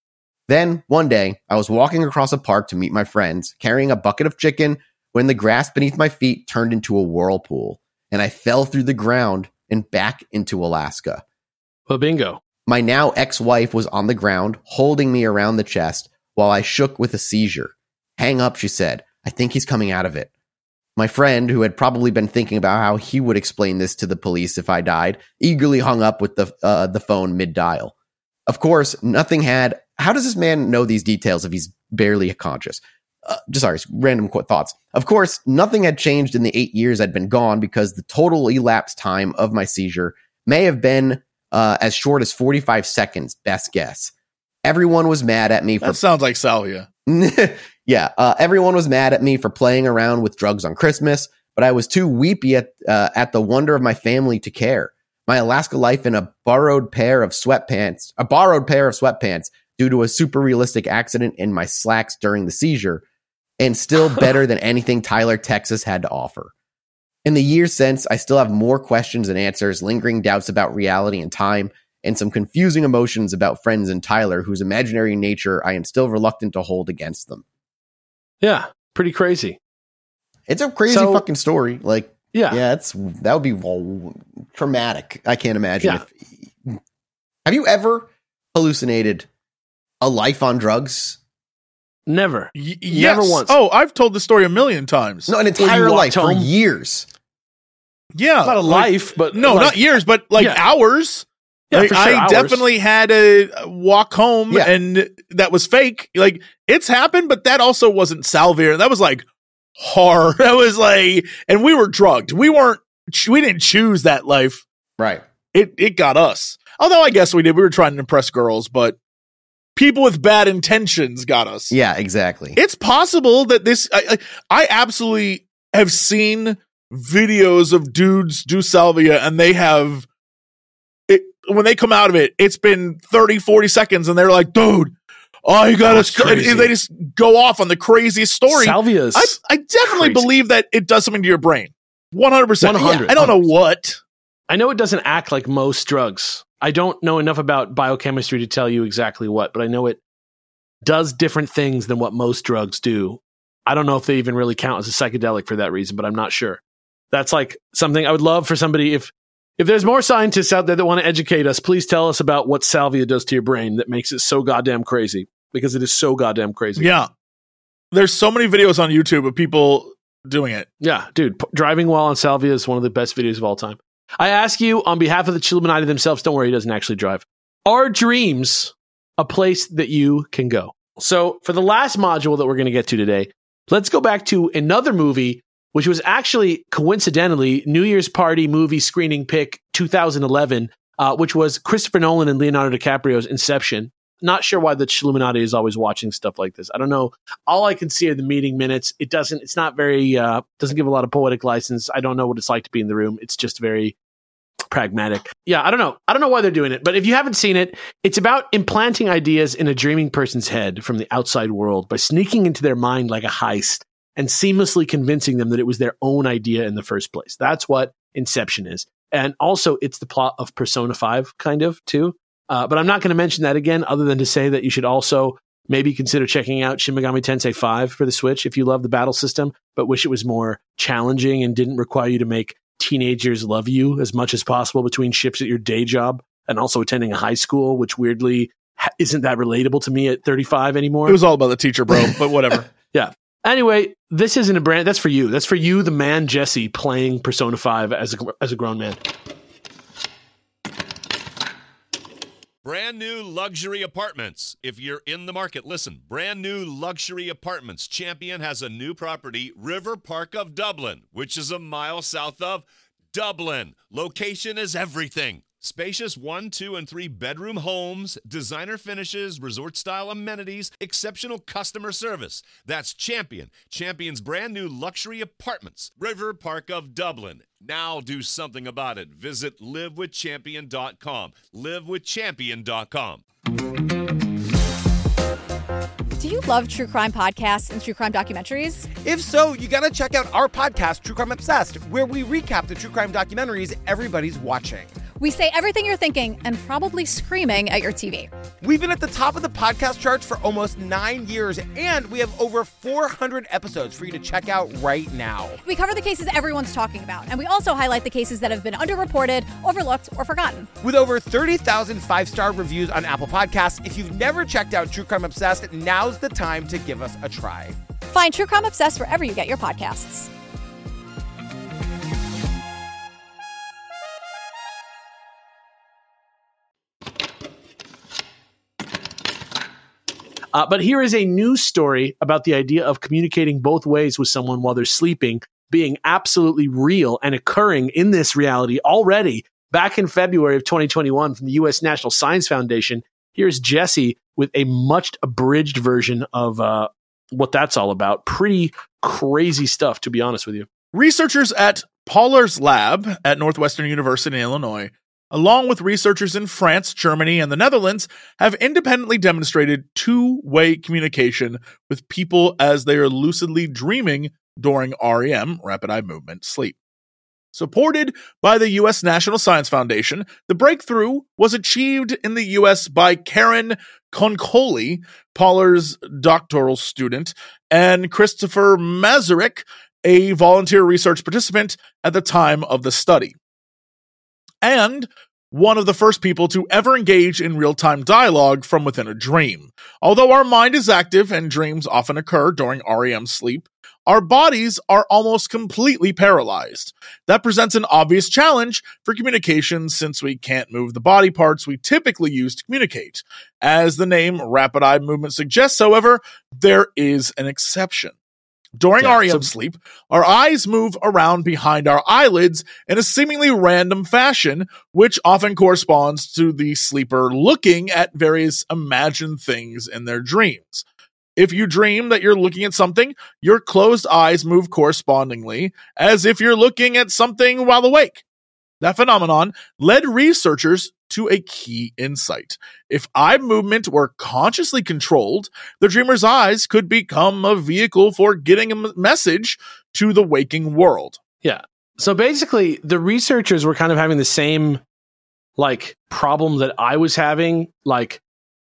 Then, one day, I was walking across a park to meet my friends, carrying a bucket of chicken, when the grass beneath my feet turned into a whirlpool, and I fell through the ground and back into Alaska. Well, bingo. My now ex-wife was on the ground, holding me around the chest, while I shook with a seizure. Hang up, she said. I think he's coming out of it. My friend, who had probably been thinking about how he would explain this to the police if I died, eagerly hung up with the uh, the phone mid-dial. Of course, nothing had... How does this man know these details if he's barely conscious? Uh, just sorry, random qu- thoughts. Of course, nothing had changed in the eight years I'd been gone because the total elapsed time of my seizure may have been uh, as short as forty-five seconds, best guess. Everyone was mad at me for... That sounds like salvia. yeah, uh, everyone was mad at me for playing around with drugs on Christmas, but I was too weepy at, uh, at the wonder of my family to care. My Alaska life in a borrowed pair of sweatpants, a borrowed pair of sweatpants due to a super realistic accident in my slacks during the seizure, and still better than anything Tyler, Texas had to offer. In the years since, I still have more questions and answers, lingering doubts about reality and time, and some confusing emotions about friends and Tyler, whose imaginary nature I am still reluctant to hold against them. Yeah, pretty crazy. It's a crazy So- fucking story. Like, Yeah. yeah, it's that would be well, traumatic. I can't imagine. Yeah. If, have you ever hallucinated a life on drugs? Never. Y- Never yes. once. Oh, I've told the story a million times. No, an you entire walked life for home? years. Yeah. Not a like- life, but No, like- not years, but like Yeah. hours. Yeah, Like, for sure, I hours. definitely had a walk home Yeah. and that was fake. Like it's happened, but that also wasn't salvia. That was like horror. That was like, and we were drugged. We weren't, we didn't choose that life. Right. It, it got us. Although I guess we did. We were trying to impress girls, but people with bad intentions got us. Yeah, exactly. It's possible that this, I, I I absolutely have seen videos of dudes do salvia and they have, it, when they come out of it, it's been thirty, forty seconds and they're like, dude, oh, you gotta, That's crazy. and they just go off on the craziest story. Salvia's I, I definitely crazy. believe that it does something to your brain. one hundred percent. one hundred. I don't know what. I know it doesn't act like most drugs. I don't know enough about biochemistry to tell you exactly what, but I know it does different things than what most drugs do. I don't know if they even really count as a psychedelic for that reason, but I'm not sure. That's like something I would love for somebody. If if there's more scientists out there that want to educate us, please tell us about what salvia does to your brain that makes it so goddamn crazy, because it is so goddamn crazy. Yeah. There's so many videos on YouTube of people doing it. Yeah, dude, p- driving while on salvia is one of the best videos of all time. I ask you on behalf of the Chilluminati themselves, don't worry, he doesn't actually drive. Are dreams a place that you can go? So for the last module that we're going to get to today, let's go back to another movie, which was actually coincidentally New Year's Party movie screening pick two thousand eleven, uh, which was Christopher Nolan and Leonardo DiCaprio's Inception. Not sure why the Chilluminati is always watching stuff like this. I don't know. All I can see are the meeting minutes. It doesn't, it's not very, uh, doesn't give a lot of poetic license. I don't know what it's like to be in the room. It's just very pragmatic. Yeah, I don't know. I don't know why they're doing it, but if you haven't seen it, it's about implanting ideas in a dreaming person's head from the outside world by sneaking into their mind like a heist and seamlessly convincing them that it was their own idea in the first place. That's what Inception is. And also, it's the plot of Persona five, kind of, too. Uh, but I'm not going to mention that again, other than to say that you should also maybe consider checking out Shin Megami Tensei five for the Switch if you love the battle system, but wish it was more challenging and didn't require you to make teenagers love you as much as possible between shifts at your day job and also attending a high school, which weirdly ha- isn't that relatable to me at thirty-five anymore. It was all about the teacher, bro, but whatever. Yeah. Anyway, this isn't a brand. That's for you. That's for you, the man Jesse, playing Persona five as a, as a grown man. Brand new luxury apartments. If you're in the market, listen. Brand new luxury apartments. Champion has a new property, River Park of Dublin, which is a mile south of Dublin. Location is everything. Spacious one, two, and three bedroom homes, designer finishes, resort-style amenities, exceptional customer service. That's Champion. Champion's brand new luxury apartments, River Park of Dublin. Now do something about it. Visit live with champion dot com. live with champion dot com. Do you love true crime podcasts and true crime documentaries? If so, you gotta check out our podcast, True Crime Obsessed, where we recap the true crime documentaries everybody's watching. We say everything you're thinking and probably screaming at your T V. We've been at the top of the podcast charts for almost nine years, and we have over four hundred episodes for you to check out right now. We cover the cases everyone's talking about, and we also highlight the cases that have been underreported, overlooked, or forgotten. With over thirty thousand five-star reviews on Apple Podcasts, if you've never checked out True Crime Obsessed, now's the time to give us a try. Find True Crime Obsessed wherever you get your podcasts. Uh, but here is a news story about the idea of communicating both ways with someone while they're sleeping being absolutely real and occurring in this reality already back in February of twenty twenty-one from the U S National Science Foundation. Here's Jesse with a much abridged version of uh, what that's all about. Pretty crazy stuff, to be honest with you. Researchers at Pollar's lab at Northwestern University in Illinois, along with researchers in France, Germany, and the Netherlands, have independently demonstrated two-way communication with people as they are lucidly dreaming during R E M, rapid eye movement, sleep. Supported by the U S National Science Foundation, the breakthrough was achieved in the U S by Karen Konkoli, Pollar's doctoral student, and Christopher Mazurek, a volunteer research participant at the time of the study, and one of the first people to ever engage in real-time dialogue from within a dream. Although our mind is active and dreams often occur during R E M sleep, our bodies are almost completely paralyzed. That presents an obvious challenge for communication since we can't move the body parts we typically use to communicate. As the name rapid eye movement suggests, however, there is an exception. During Yeah, R E M so- sleep, our eyes move around behind our eyelids in a seemingly random fashion, which often corresponds to the sleeper looking at various imagined things in their dreams. If you dream that you're looking at something, your closed eyes move correspondingly, as if you're looking at something while awake. That phenomenon led researchers to a key insight. If eye movement were consciously controlled, the dreamer's eyes could become a vehicle for getting a m- message to the waking world. Yeah. So basically, the researchers were kind of having the same like problem that I was having. Like,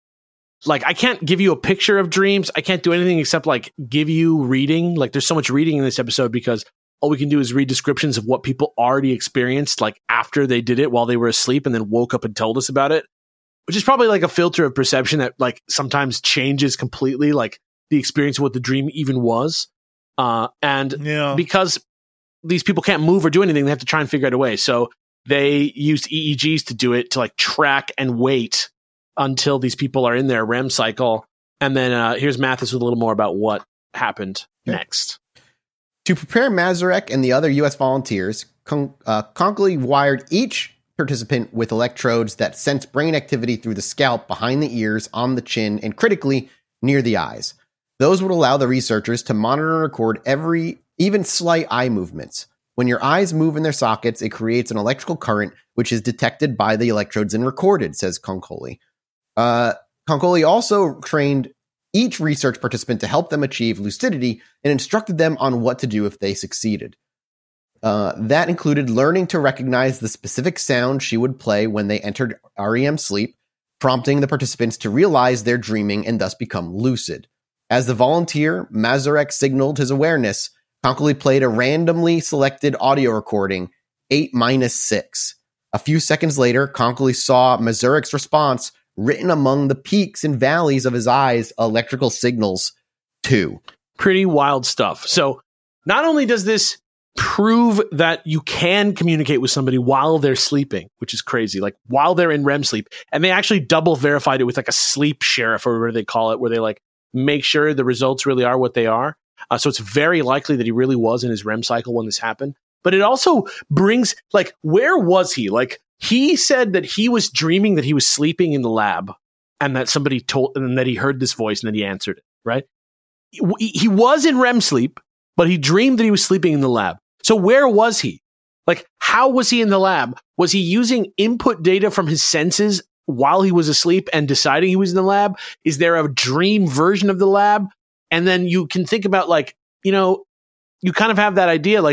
like I can't give you a picture of dreams. I can't do anything except like give you reading. Like, there's so much reading in this episode because all we can do is read descriptions of what people already experienced, like after they did it while they were asleep and then woke up and told us about it, which is probably like a filter of perception that like sometimes changes completely, like the experience of what the dream even was. Uh, and Yeah. because these people can't move or do anything, they have to try and figure out a way. So they used E E Gs to do it, to like track and wait until these people are in their R E M cycle. And then uh, here's Mathis with a little more about what happened Yeah. next. To prepare Mazurek and the other U S volunteers, Con- uh, Conkly wired each participant with electrodes that sense brain activity through the scalp, behind the ears, on the chin, and critically, near the eyes. Those would allow the researchers to monitor and record every, even slight eye movements. When your eyes move in their sockets, it creates an electrical current, which is detected by the electrodes and recorded, says Conkoli. Uh, Conkoli also trained each research participant to help them achieve lucidity and instructed them on what to do if they succeeded. Uh, that included learning to recognize the specific sound she would play when they entered R E M sleep, prompting the participants to realize they're dreaming and thus become lucid. As the volunteer, Mazurek signaled his awareness. Conkoli played a randomly selected audio recording, eight minus six. A few seconds later, Conkoli saw Mazurek's response written among the peaks and valleys of his eyes, electrical signals, two. Pretty wild stuff. So not only does this prove that you can communicate with somebody while they're sleeping, which is crazy, like while they're in R E M sleep, and they actually double verified it with like a sleep sheriff or whatever they call it, where they like make sure the results really are what they are. Uh, so it's very likely that he really was in his R E M cycle when this happened. But it also brings, like, where was he? Like, he said that he was dreaming that he was sleeping in the lab and that somebody told, and that he heard this voice and that he answered it, right? He, he was in R E M sleep, but he dreamed that he was sleeping in the lab. So where was he? Like, how was he in the lab? Was he using input data from his senses while he was asleep and deciding he was in the lab? Is there a dream version of the lab? And then you can think about, like, you know, you kind of have that idea, like,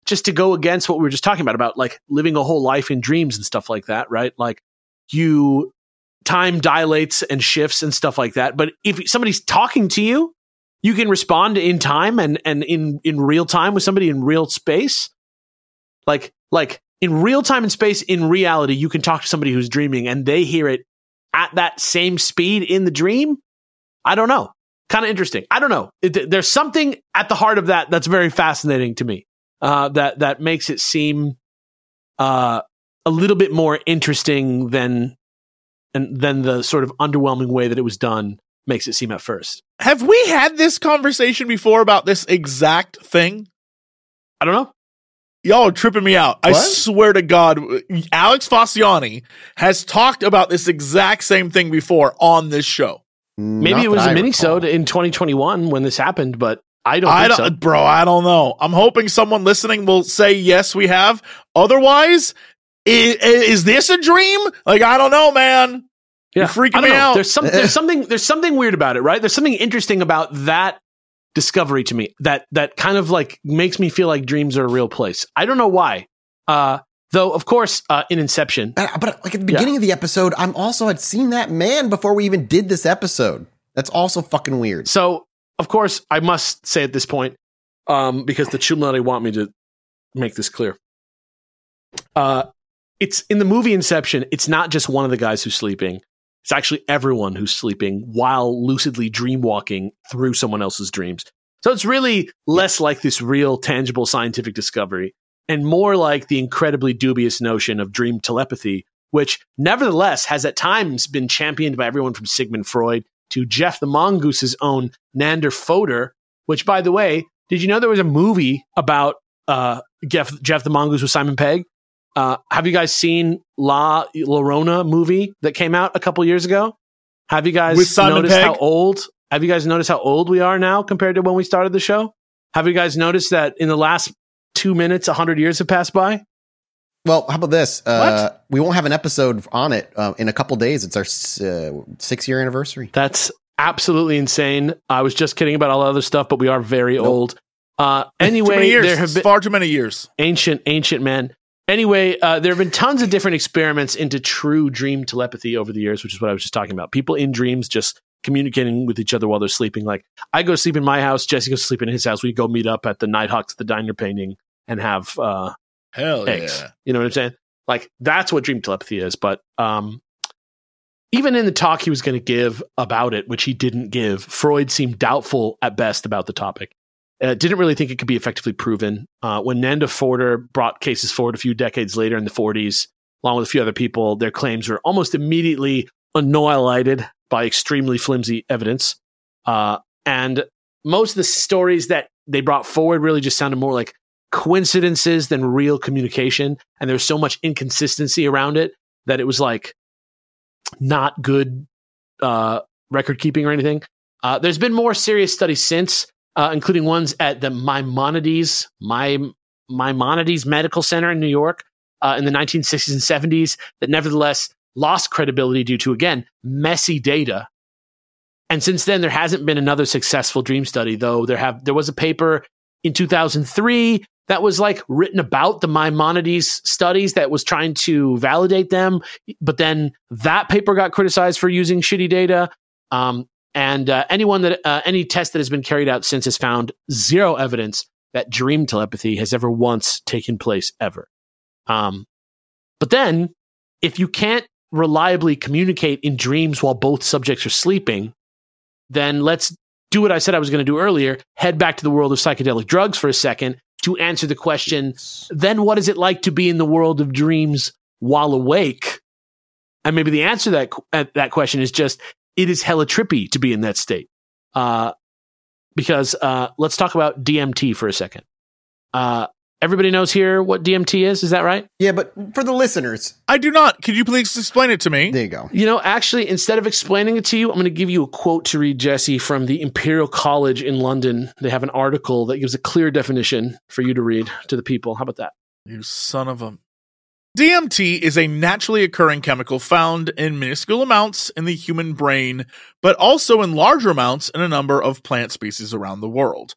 just to go against what we were just talking about, about like living a whole life in dreams and stuff like that, right? Like you time dilates and shifts and stuff like that. But if somebody's talking to you, you can respond in time and, and in, in real time with somebody in real space. Like, like in real time and space, in reality, you can talk to somebody who's dreaming and they hear it at that same speed in the dream. I don't know. Kind of interesting. I don't know. It, there's something at the heart of that that's very fascinating to me. Uh, that that makes it seem uh, a little bit more interesting than and than the sort of underwhelming way that it was done makes it seem at first. Have we had this conversation before about this exact thing? I don't know. Y'all are tripping me out. What? I swear to God, Alex Fasciani has talked about this exact same thing before on this show. Maybe Not it was a that I mini-sode recall. in twenty twenty-one when this happened, but I don't I think don't, so. bro, I don't know. I'm hoping someone listening will say, yes, we have. Otherwise, is, is this a dream? Like, I don't know, man. Yeah, You're freaking I don't me know. out. There's, some, there's something there's something weird about it, right? There's something interesting about that discovery to me that that kind of like makes me feel like dreams are a real place. I don't know why. Uh, though, of course, uh, in Inception. But, but like at the beginning Yeah. of the episode, I'm also had seen that man before we even did this episode. That's also fucking weird. So, of course, I must say at this point, um, because the Chumlati want me to make this clear. Uh, it's in the movie Inception, it's not just one of the guys who's sleeping. It's actually everyone who's sleeping while lucidly dreamwalking through someone else's dreams. So it's really less like this real, tangible scientific discovery and more like the incredibly dubious notion of dream telepathy, which nevertheless has at times been championed by everyone from Sigmund Freud to Jeff the Mongoose's own Nander Fodor, which, by the way, did you know there was a movie about uh, Jeff, Jeff the Mongoose with Simon Pegg? Uh, have you guys seen La Llorona movie that came out a couple years ago? Have you guys With Simon noticed Pegg? how old? Have you guys noticed how old we are now compared to when we started the show? Have you guys noticed that in the last two minutes, a hundred years have passed by? Well, how about this? Uh, we won't have an episode on it uh, in a couple days. It's our uh, six year anniversary. That's absolutely insane. I was just kidding about all the other stuff, but we are very Nope. old. Uh, too many anyway, years. there have been Far too many years. ancient, ancient men. Anyway, uh, there have been tons of different experiments into true dream telepathy over the years, which is what I was just talking about. People in dreams just communicating with each other while they're sleeping. Like, I go sleep in my house, Jesse goes sleep in his house. We go meet up at the Nighthawks, the diner painting, and have uh, Hell eggs. yeah. You know what I'm saying? Like, that's what dream telepathy is. But um, even in the talk he was going to give about it, which he didn't give, Freud seemed doubtful at best about the topic. Uh, didn't really think it could be effectively proven. Uh, when Nanda Fodor brought cases forward a few decades later in the forties, along with a few other people, their claims were almost immediately annihilated by extremely flimsy evidence. Uh, and most of the stories that they brought forward really just sounded more like coincidences than real communication. And there was so much inconsistency around it that it was like not good uh, record keeping or anything. Uh, there's been more serious studies since. Uh, including ones at the Maimonides, My, Maimonides Medical Center in New York uh, in the nineteen sixties and seventies that nevertheless lost credibility due to, again, messy data. And since then, there hasn't been another successful dream study, though there have there was a paper in two thousand three that was like written about the Maimonides studies that was trying to validate them. But then that paper got criticized for using shitty data. Um, And uh, anyone that uh, any test that has been carried out since has found zero evidence that dream telepathy has ever once taken place ever. Um, but then, if you can't reliably communicate in dreams while both subjects are sleeping, then let's do what I said I was going to do earlier. Head back to the world of psychedelic drugs for a second to answer the question. Then, what is it like to be in the world of dreams while awake? And maybe the answer to that uh, that question is just. It is hella trippy to be in that state. Uh, because uh, let's talk about D M T for a second. Uh, everybody knows here what D M T is. Is that right? Yeah, but for the listeners, I do not. Could you please explain it to me? there you go. You know, actually, instead of explaining it to you, I'm going to give you a quote to read, Jesse, from the Imperial College in London. They have an article that gives a clear definition for you to read to the people. How about that? You son of a... D M T is a naturally occurring chemical found in minuscule amounts in the human brain, but also in larger amounts in a number of plant species around the world.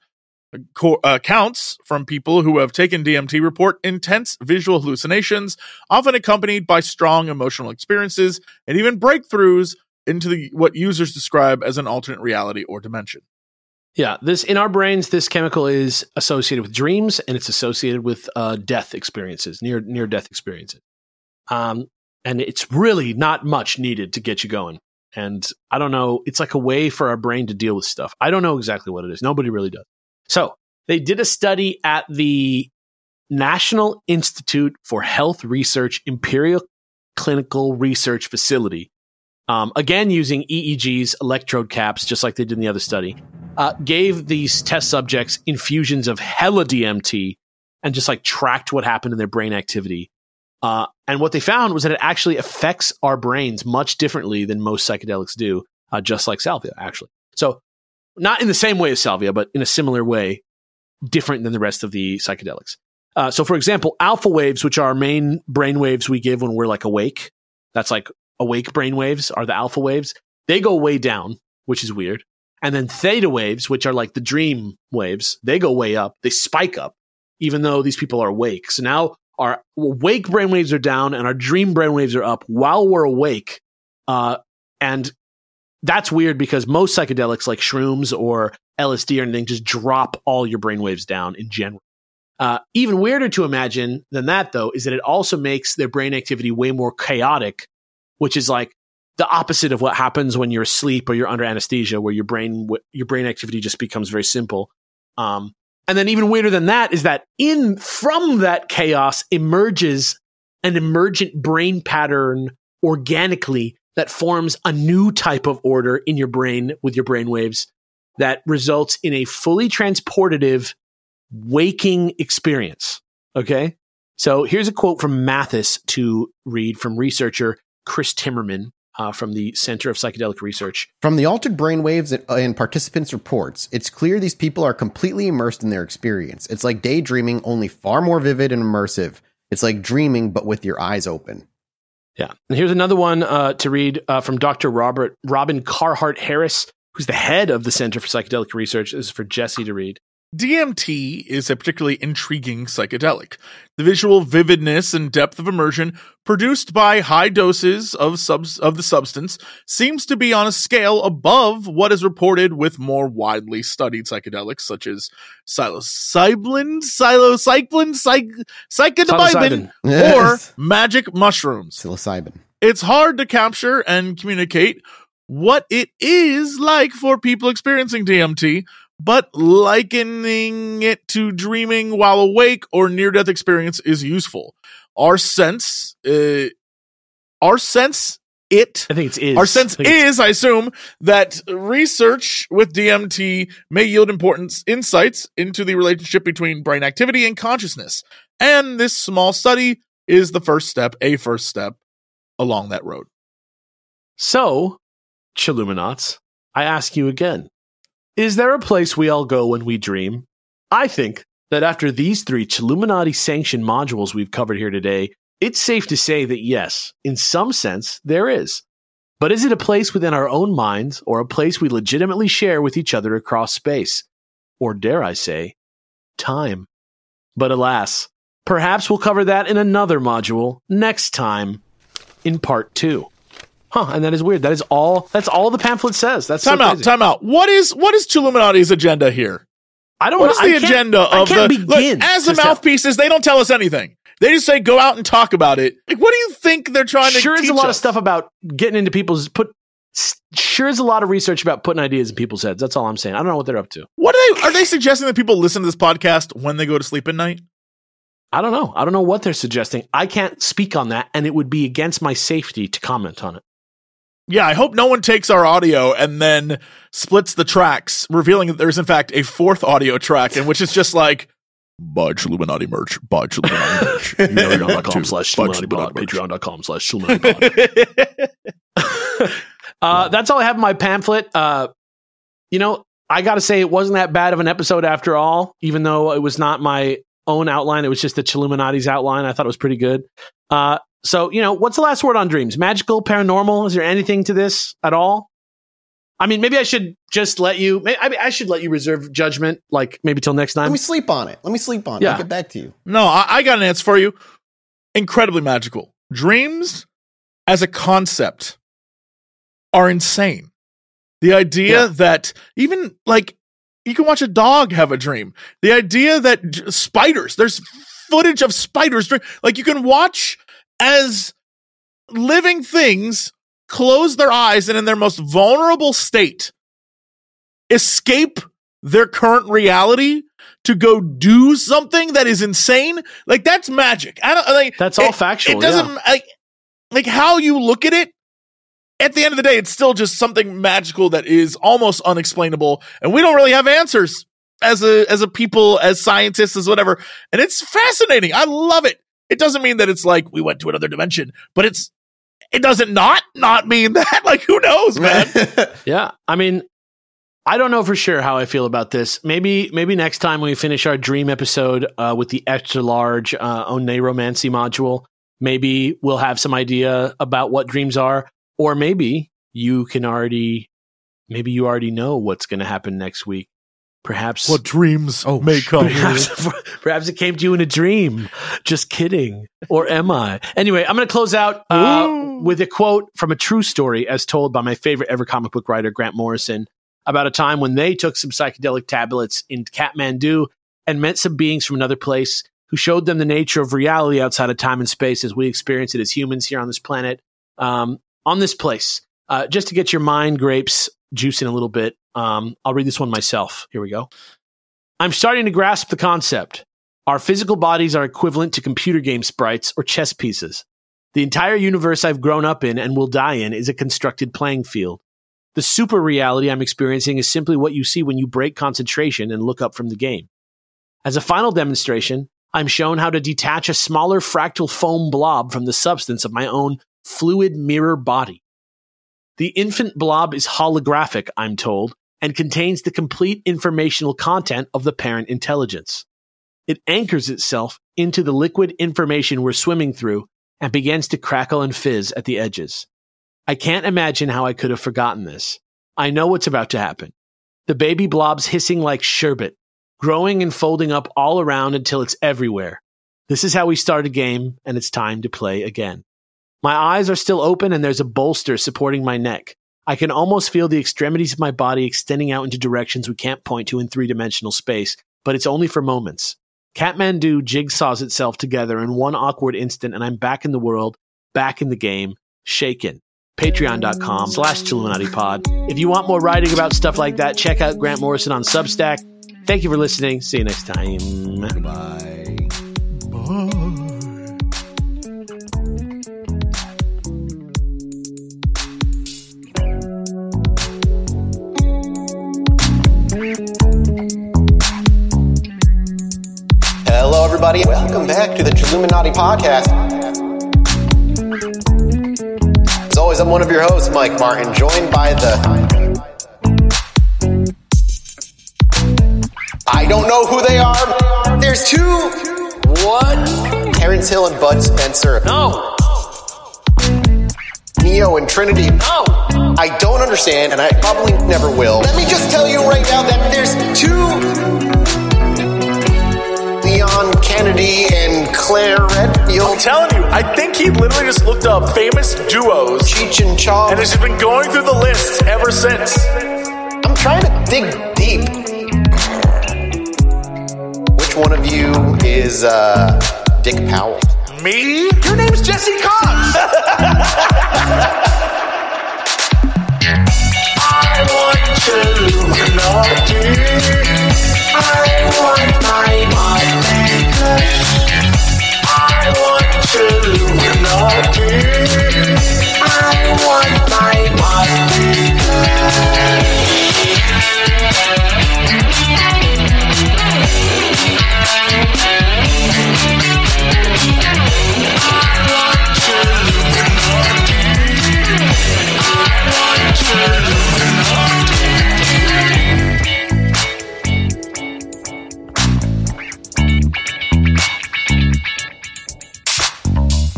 Co- accounts from people who have taken D M T report intense visual hallucinations, often accompanied by strong emotional experiences, and even breakthroughs into the, what users describe as an alternate reality or dimension. Yeah, this in our brains, this chemical is associated with dreams, and it's associated with uh, death experiences, near near death experiences. Um, and it's really not much needed to get you going. And I don't know, it's like a way for our brain to deal with stuff. I don't know exactly what it is. Nobody really does. So they did a study at the National Institute for Health Research Imperial Clinical Research Facility. Um, again, using E E Gs, electrode caps, just like they did in the other study, uh, gave these test subjects infusions of hella D M T and just like tracked what happened in their brain activity. Uh, and what they found was that it actually affects our brains much differently than most psychedelics do, uh, just like salvia, actually. So not in the same way as salvia, but in a similar way, different than the rest of the psychedelics. Uh, so, for example, alpha waves, which are our main brain waves we give when we're like awake, that's like awake brain waves are the alpha waves. They go way down, which is weird. And then theta waves, which are like the dream waves, they go way up. They spike up, even though these people are awake. So now our awake brain waves are down and our dream brain waves are up while we're awake. Uh, and that's weird because most psychedelics like shrooms or L S D or anything just drop all your brainwaves down in general. Uh, even weirder to imagine than that, though, is that it also makes their brain activity way more chaotic, which is like the opposite of what happens when you're asleep or you're under anesthesia, where your brain your brain activity just becomes very simple. Um, and then even weirder than that is that in from that chaos emerges an emergent brain pattern organically that forms a new type of order in your brain with your brain waves that results in a fully transportative waking experience. Okay? So here's a quote from Mathis to read from researcher Chris Timmerman uh, from the Center of Psychedelic Research. From the altered brainwaves and participants' reports, it's clear these people are completely immersed in their experience. It's like daydreaming, only far more vivid and immersive. It's like dreaming, but with your eyes open. Yeah. And here's another one uh, to read uh, from Doctor Robert Robin Carhart Harris, who's the head of the Center for Psychedelic Research. This is for Jesse to read. D M T is a particularly intriguing psychedelic. The visual vividness and depth of immersion produced by high doses of subs- of the substance seems to be on a scale above what is reported with more widely studied psychedelics such as psilocybin, psilocybin, psych- psychedelic, or magic mushrooms. Psilocybin. It's hard to capture and communicate what it is like for people experiencing D M T, but likening it to dreaming while awake or near-death experience is useful. Our sense, uh, our sense, it, I think it's is. Our sense I is, I assume, that research with D M T may yield important insights into the relationship between brain activity and consciousness. And this small study is the first step, a first step along that road. So, Chilluminauts, I ask you again. Is there a place we all go when we dream? I think that after these three Chilluminati sanctioned modules we've covered here today, it's safe to say that yes, in some sense, there is. But is it a place within our own minds or a place we legitimately share with each other across space? Or dare I say, time? But alas, perhaps we'll cover that in another module next time in part two. Huh, and that is weird. That is all that's all the pamphlet says. That's time so out, crazy. time out. What is what is Chilluminati's agenda here? I don't What know. is the I can't- agenda I of can't the begin look, as the to tell. mouthpieces, they don't tell us anything. They just say go out and talk about it. Like, what do you think they're trying to Sure is teach a lot us? of stuff about getting into people's put sure is a lot of research about putting ideas in people's heads. That's all I'm saying. I don't know what they're up to. What are they are they suggesting that people listen to this podcast when they go to sleep at night? I don't know. I don't know what they're suggesting. I can't speak on that, and it would be against my safety to comment on it. Yeah, I hope no one takes our audio and then splits the tracks, revealing that there's in fact a fourth audio track, in which it's just like, buy Chilluminati merch, buy Chilluminati merch. Patreon.com slash Chilluminati Patreon.com slash Chilluminati Uh That's all I have in my pamphlet. Uh, you know, I got to say it wasn't that bad of an episode after all, even though it was not my own outline. It was just the Chilluminati's outline. I thought it was pretty good. Uh, so, you know, what's the last word on dreams? Magical, paranormal? Is there anything to this at all? I mean, maybe I should just let you. Maybe, I, mean, I should let you reserve judgment, like maybe till next time. Let me sleep on it. Let me sleep on it. Yeah. I'll get back to you. No, I, I got an answer for you. Incredibly magical. Dreams as a concept are insane. The idea Yeah. that even like you can watch a dog have a dream. The idea that j- spiders, there's footage of spiders, dream- like you can watch as living things close their eyes and in their most vulnerable state escape their current reality to go do something that is insane. Like that's magic. I don't like That's all it, factual, It doesn't yeah. like like how you look at it. At the end of the day, it's still just something magical that is almost unexplainable, and we don't really have answers as a as a people, as scientists, as whatever. And it's fascinating. I love it. It doesn't mean that it's like we went to another dimension, but it's it doesn't not not mean that. Like who knows, man? Yeah. I mean, I don't know for sure how I feel about this. Maybe maybe next time when we finish our dream episode uh, with the extra large uh, Oneiromancy module, maybe we'll have some idea about what dreams are. Or maybe you can already, maybe you already know what's going to happen next week. Perhaps, What dreams Oh, may come. perhaps, perhaps it came to you in a dream. Just kidding. Or am I? Anyway, I'm going to close out uh, Ooh. with a quote from a true story as told by my favorite ever comic book writer, Grant Morrison, about a time when they took some psychedelic tablets in Kathmandu and met some beings from another place who showed them the nature of reality outside of time and space as we experience it as humans here on this planet. Um, on this place, uh, just to get your mind grapes juicing a little bit, um, I'll read this one myself. Here we go. I'm starting to grasp the concept. Our physical bodies are equivalent to computer game sprites or chess pieces. The entire universe I've grown up in and will die in is a constructed playing field. The super reality I'm experiencing is simply what you see when you break concentration and look up from the game. As a final demonstration, I'm shown how to detach a smaller fractal foam blob from the substance of my own fluid mirror body. The infant blob is holographic, I'm told, and contains the complete informational content of the parent intelligence. It anchors itself into the liquid information we're swimming through and begins to crackle and fizz at the edges. I can't imagine how I could have forgotten this. I know what's about to happen. The baby blob's hissing like sherbet, growing and folding up all around until it's everywhere. This is how we start a game, and it's time to play again. My eyes are still open and there's a bolster supporting my neck. I can almost feel the extremities of my body extending out into directions we can't point to in three-dimensional space, but it's only for moments. Kathmandu jigsaws itself together in one awkward instant and I'm back in the world, back in the game, shaken. Patreon.com slash ChilluminatiPod. If you want more writing about stuff like that, check out Grant Morrison on Substack. Thank you for listening. See you next time. Bye. Hello, everybody. Welcome back to the Chilluminati podcast. As always, I'm one of your hosts, Mike Martin, joined by the... I don't know who they are. There's two... What? Terrence Hill and Bud Spencer. No. Neo and Trinity. No. I don't understand, and I probably never will. Let me just tell you right now that there's two... Leon Kennedy and Claire Redfield. I'm telling you, I think he literally just looked up famous duos Cheech and Chong. and has just been going through the list ever since. I'm trying to dig deep. Which one of you is uh, Dick Powell? Me? Your name's Jesse Cox. I want Chilluminati. I want my Monday. I want Chilluminati. I want my Monday.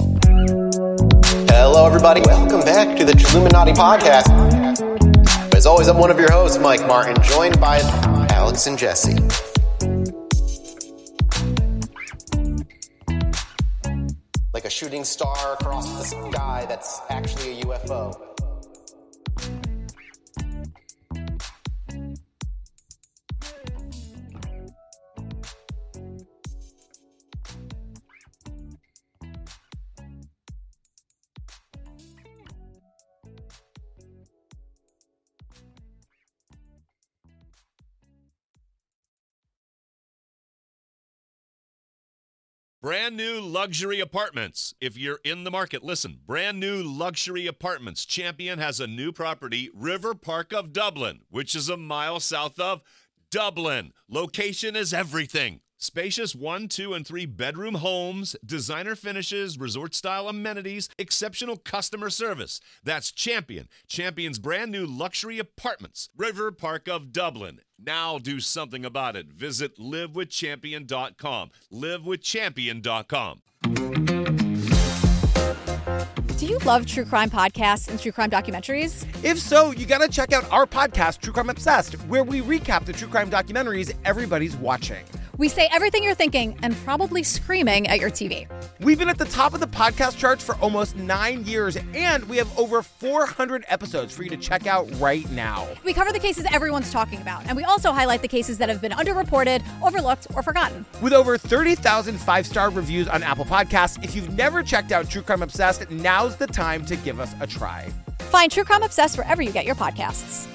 Hello, everybody. Welcome back to the Chilluminati podcast. As always, always, I'm one of your hosts, Mike Martin, joined by Alex and Jesse. Like a shooting star across the sky that's actually a U F O. Brand new luxury apartments. If you're in the market, listen. Brand new luxury apartments. Champion has a new property, River Park of Dublin, which is a mile south of Dublin. Location is everything. Spacious one, two, and three bedroom homes, designer finishes, resort-style amenities, exceptional customer service. That's Champion. Champion's brand new luxury apartments, River Park of Dublin. Now do something about it. Visit live with champion dot com. live with champion dot com. Do you love true crime podcasts and true crime documentaries? If so, you gotta check out our podcast, True Crime Obsessed, where we recap the true crime documentaries everybody's watching. We say everything you're thinking and probably screaming at your T V. We've been at the top of the podcast charts for almost nine years, and we have over four hundred episodes for you to check out right now. We cover the cases everyone's talking about, and we also highlight the cases that have been underreported, overlooked, or forgotten. With over thirty thousand five-star reviews on Apple Podcasts, if you've never checked out True Crime Obsessed, now's the time to give us a try. Find True Crime Obsessed wherever you get your podcasts.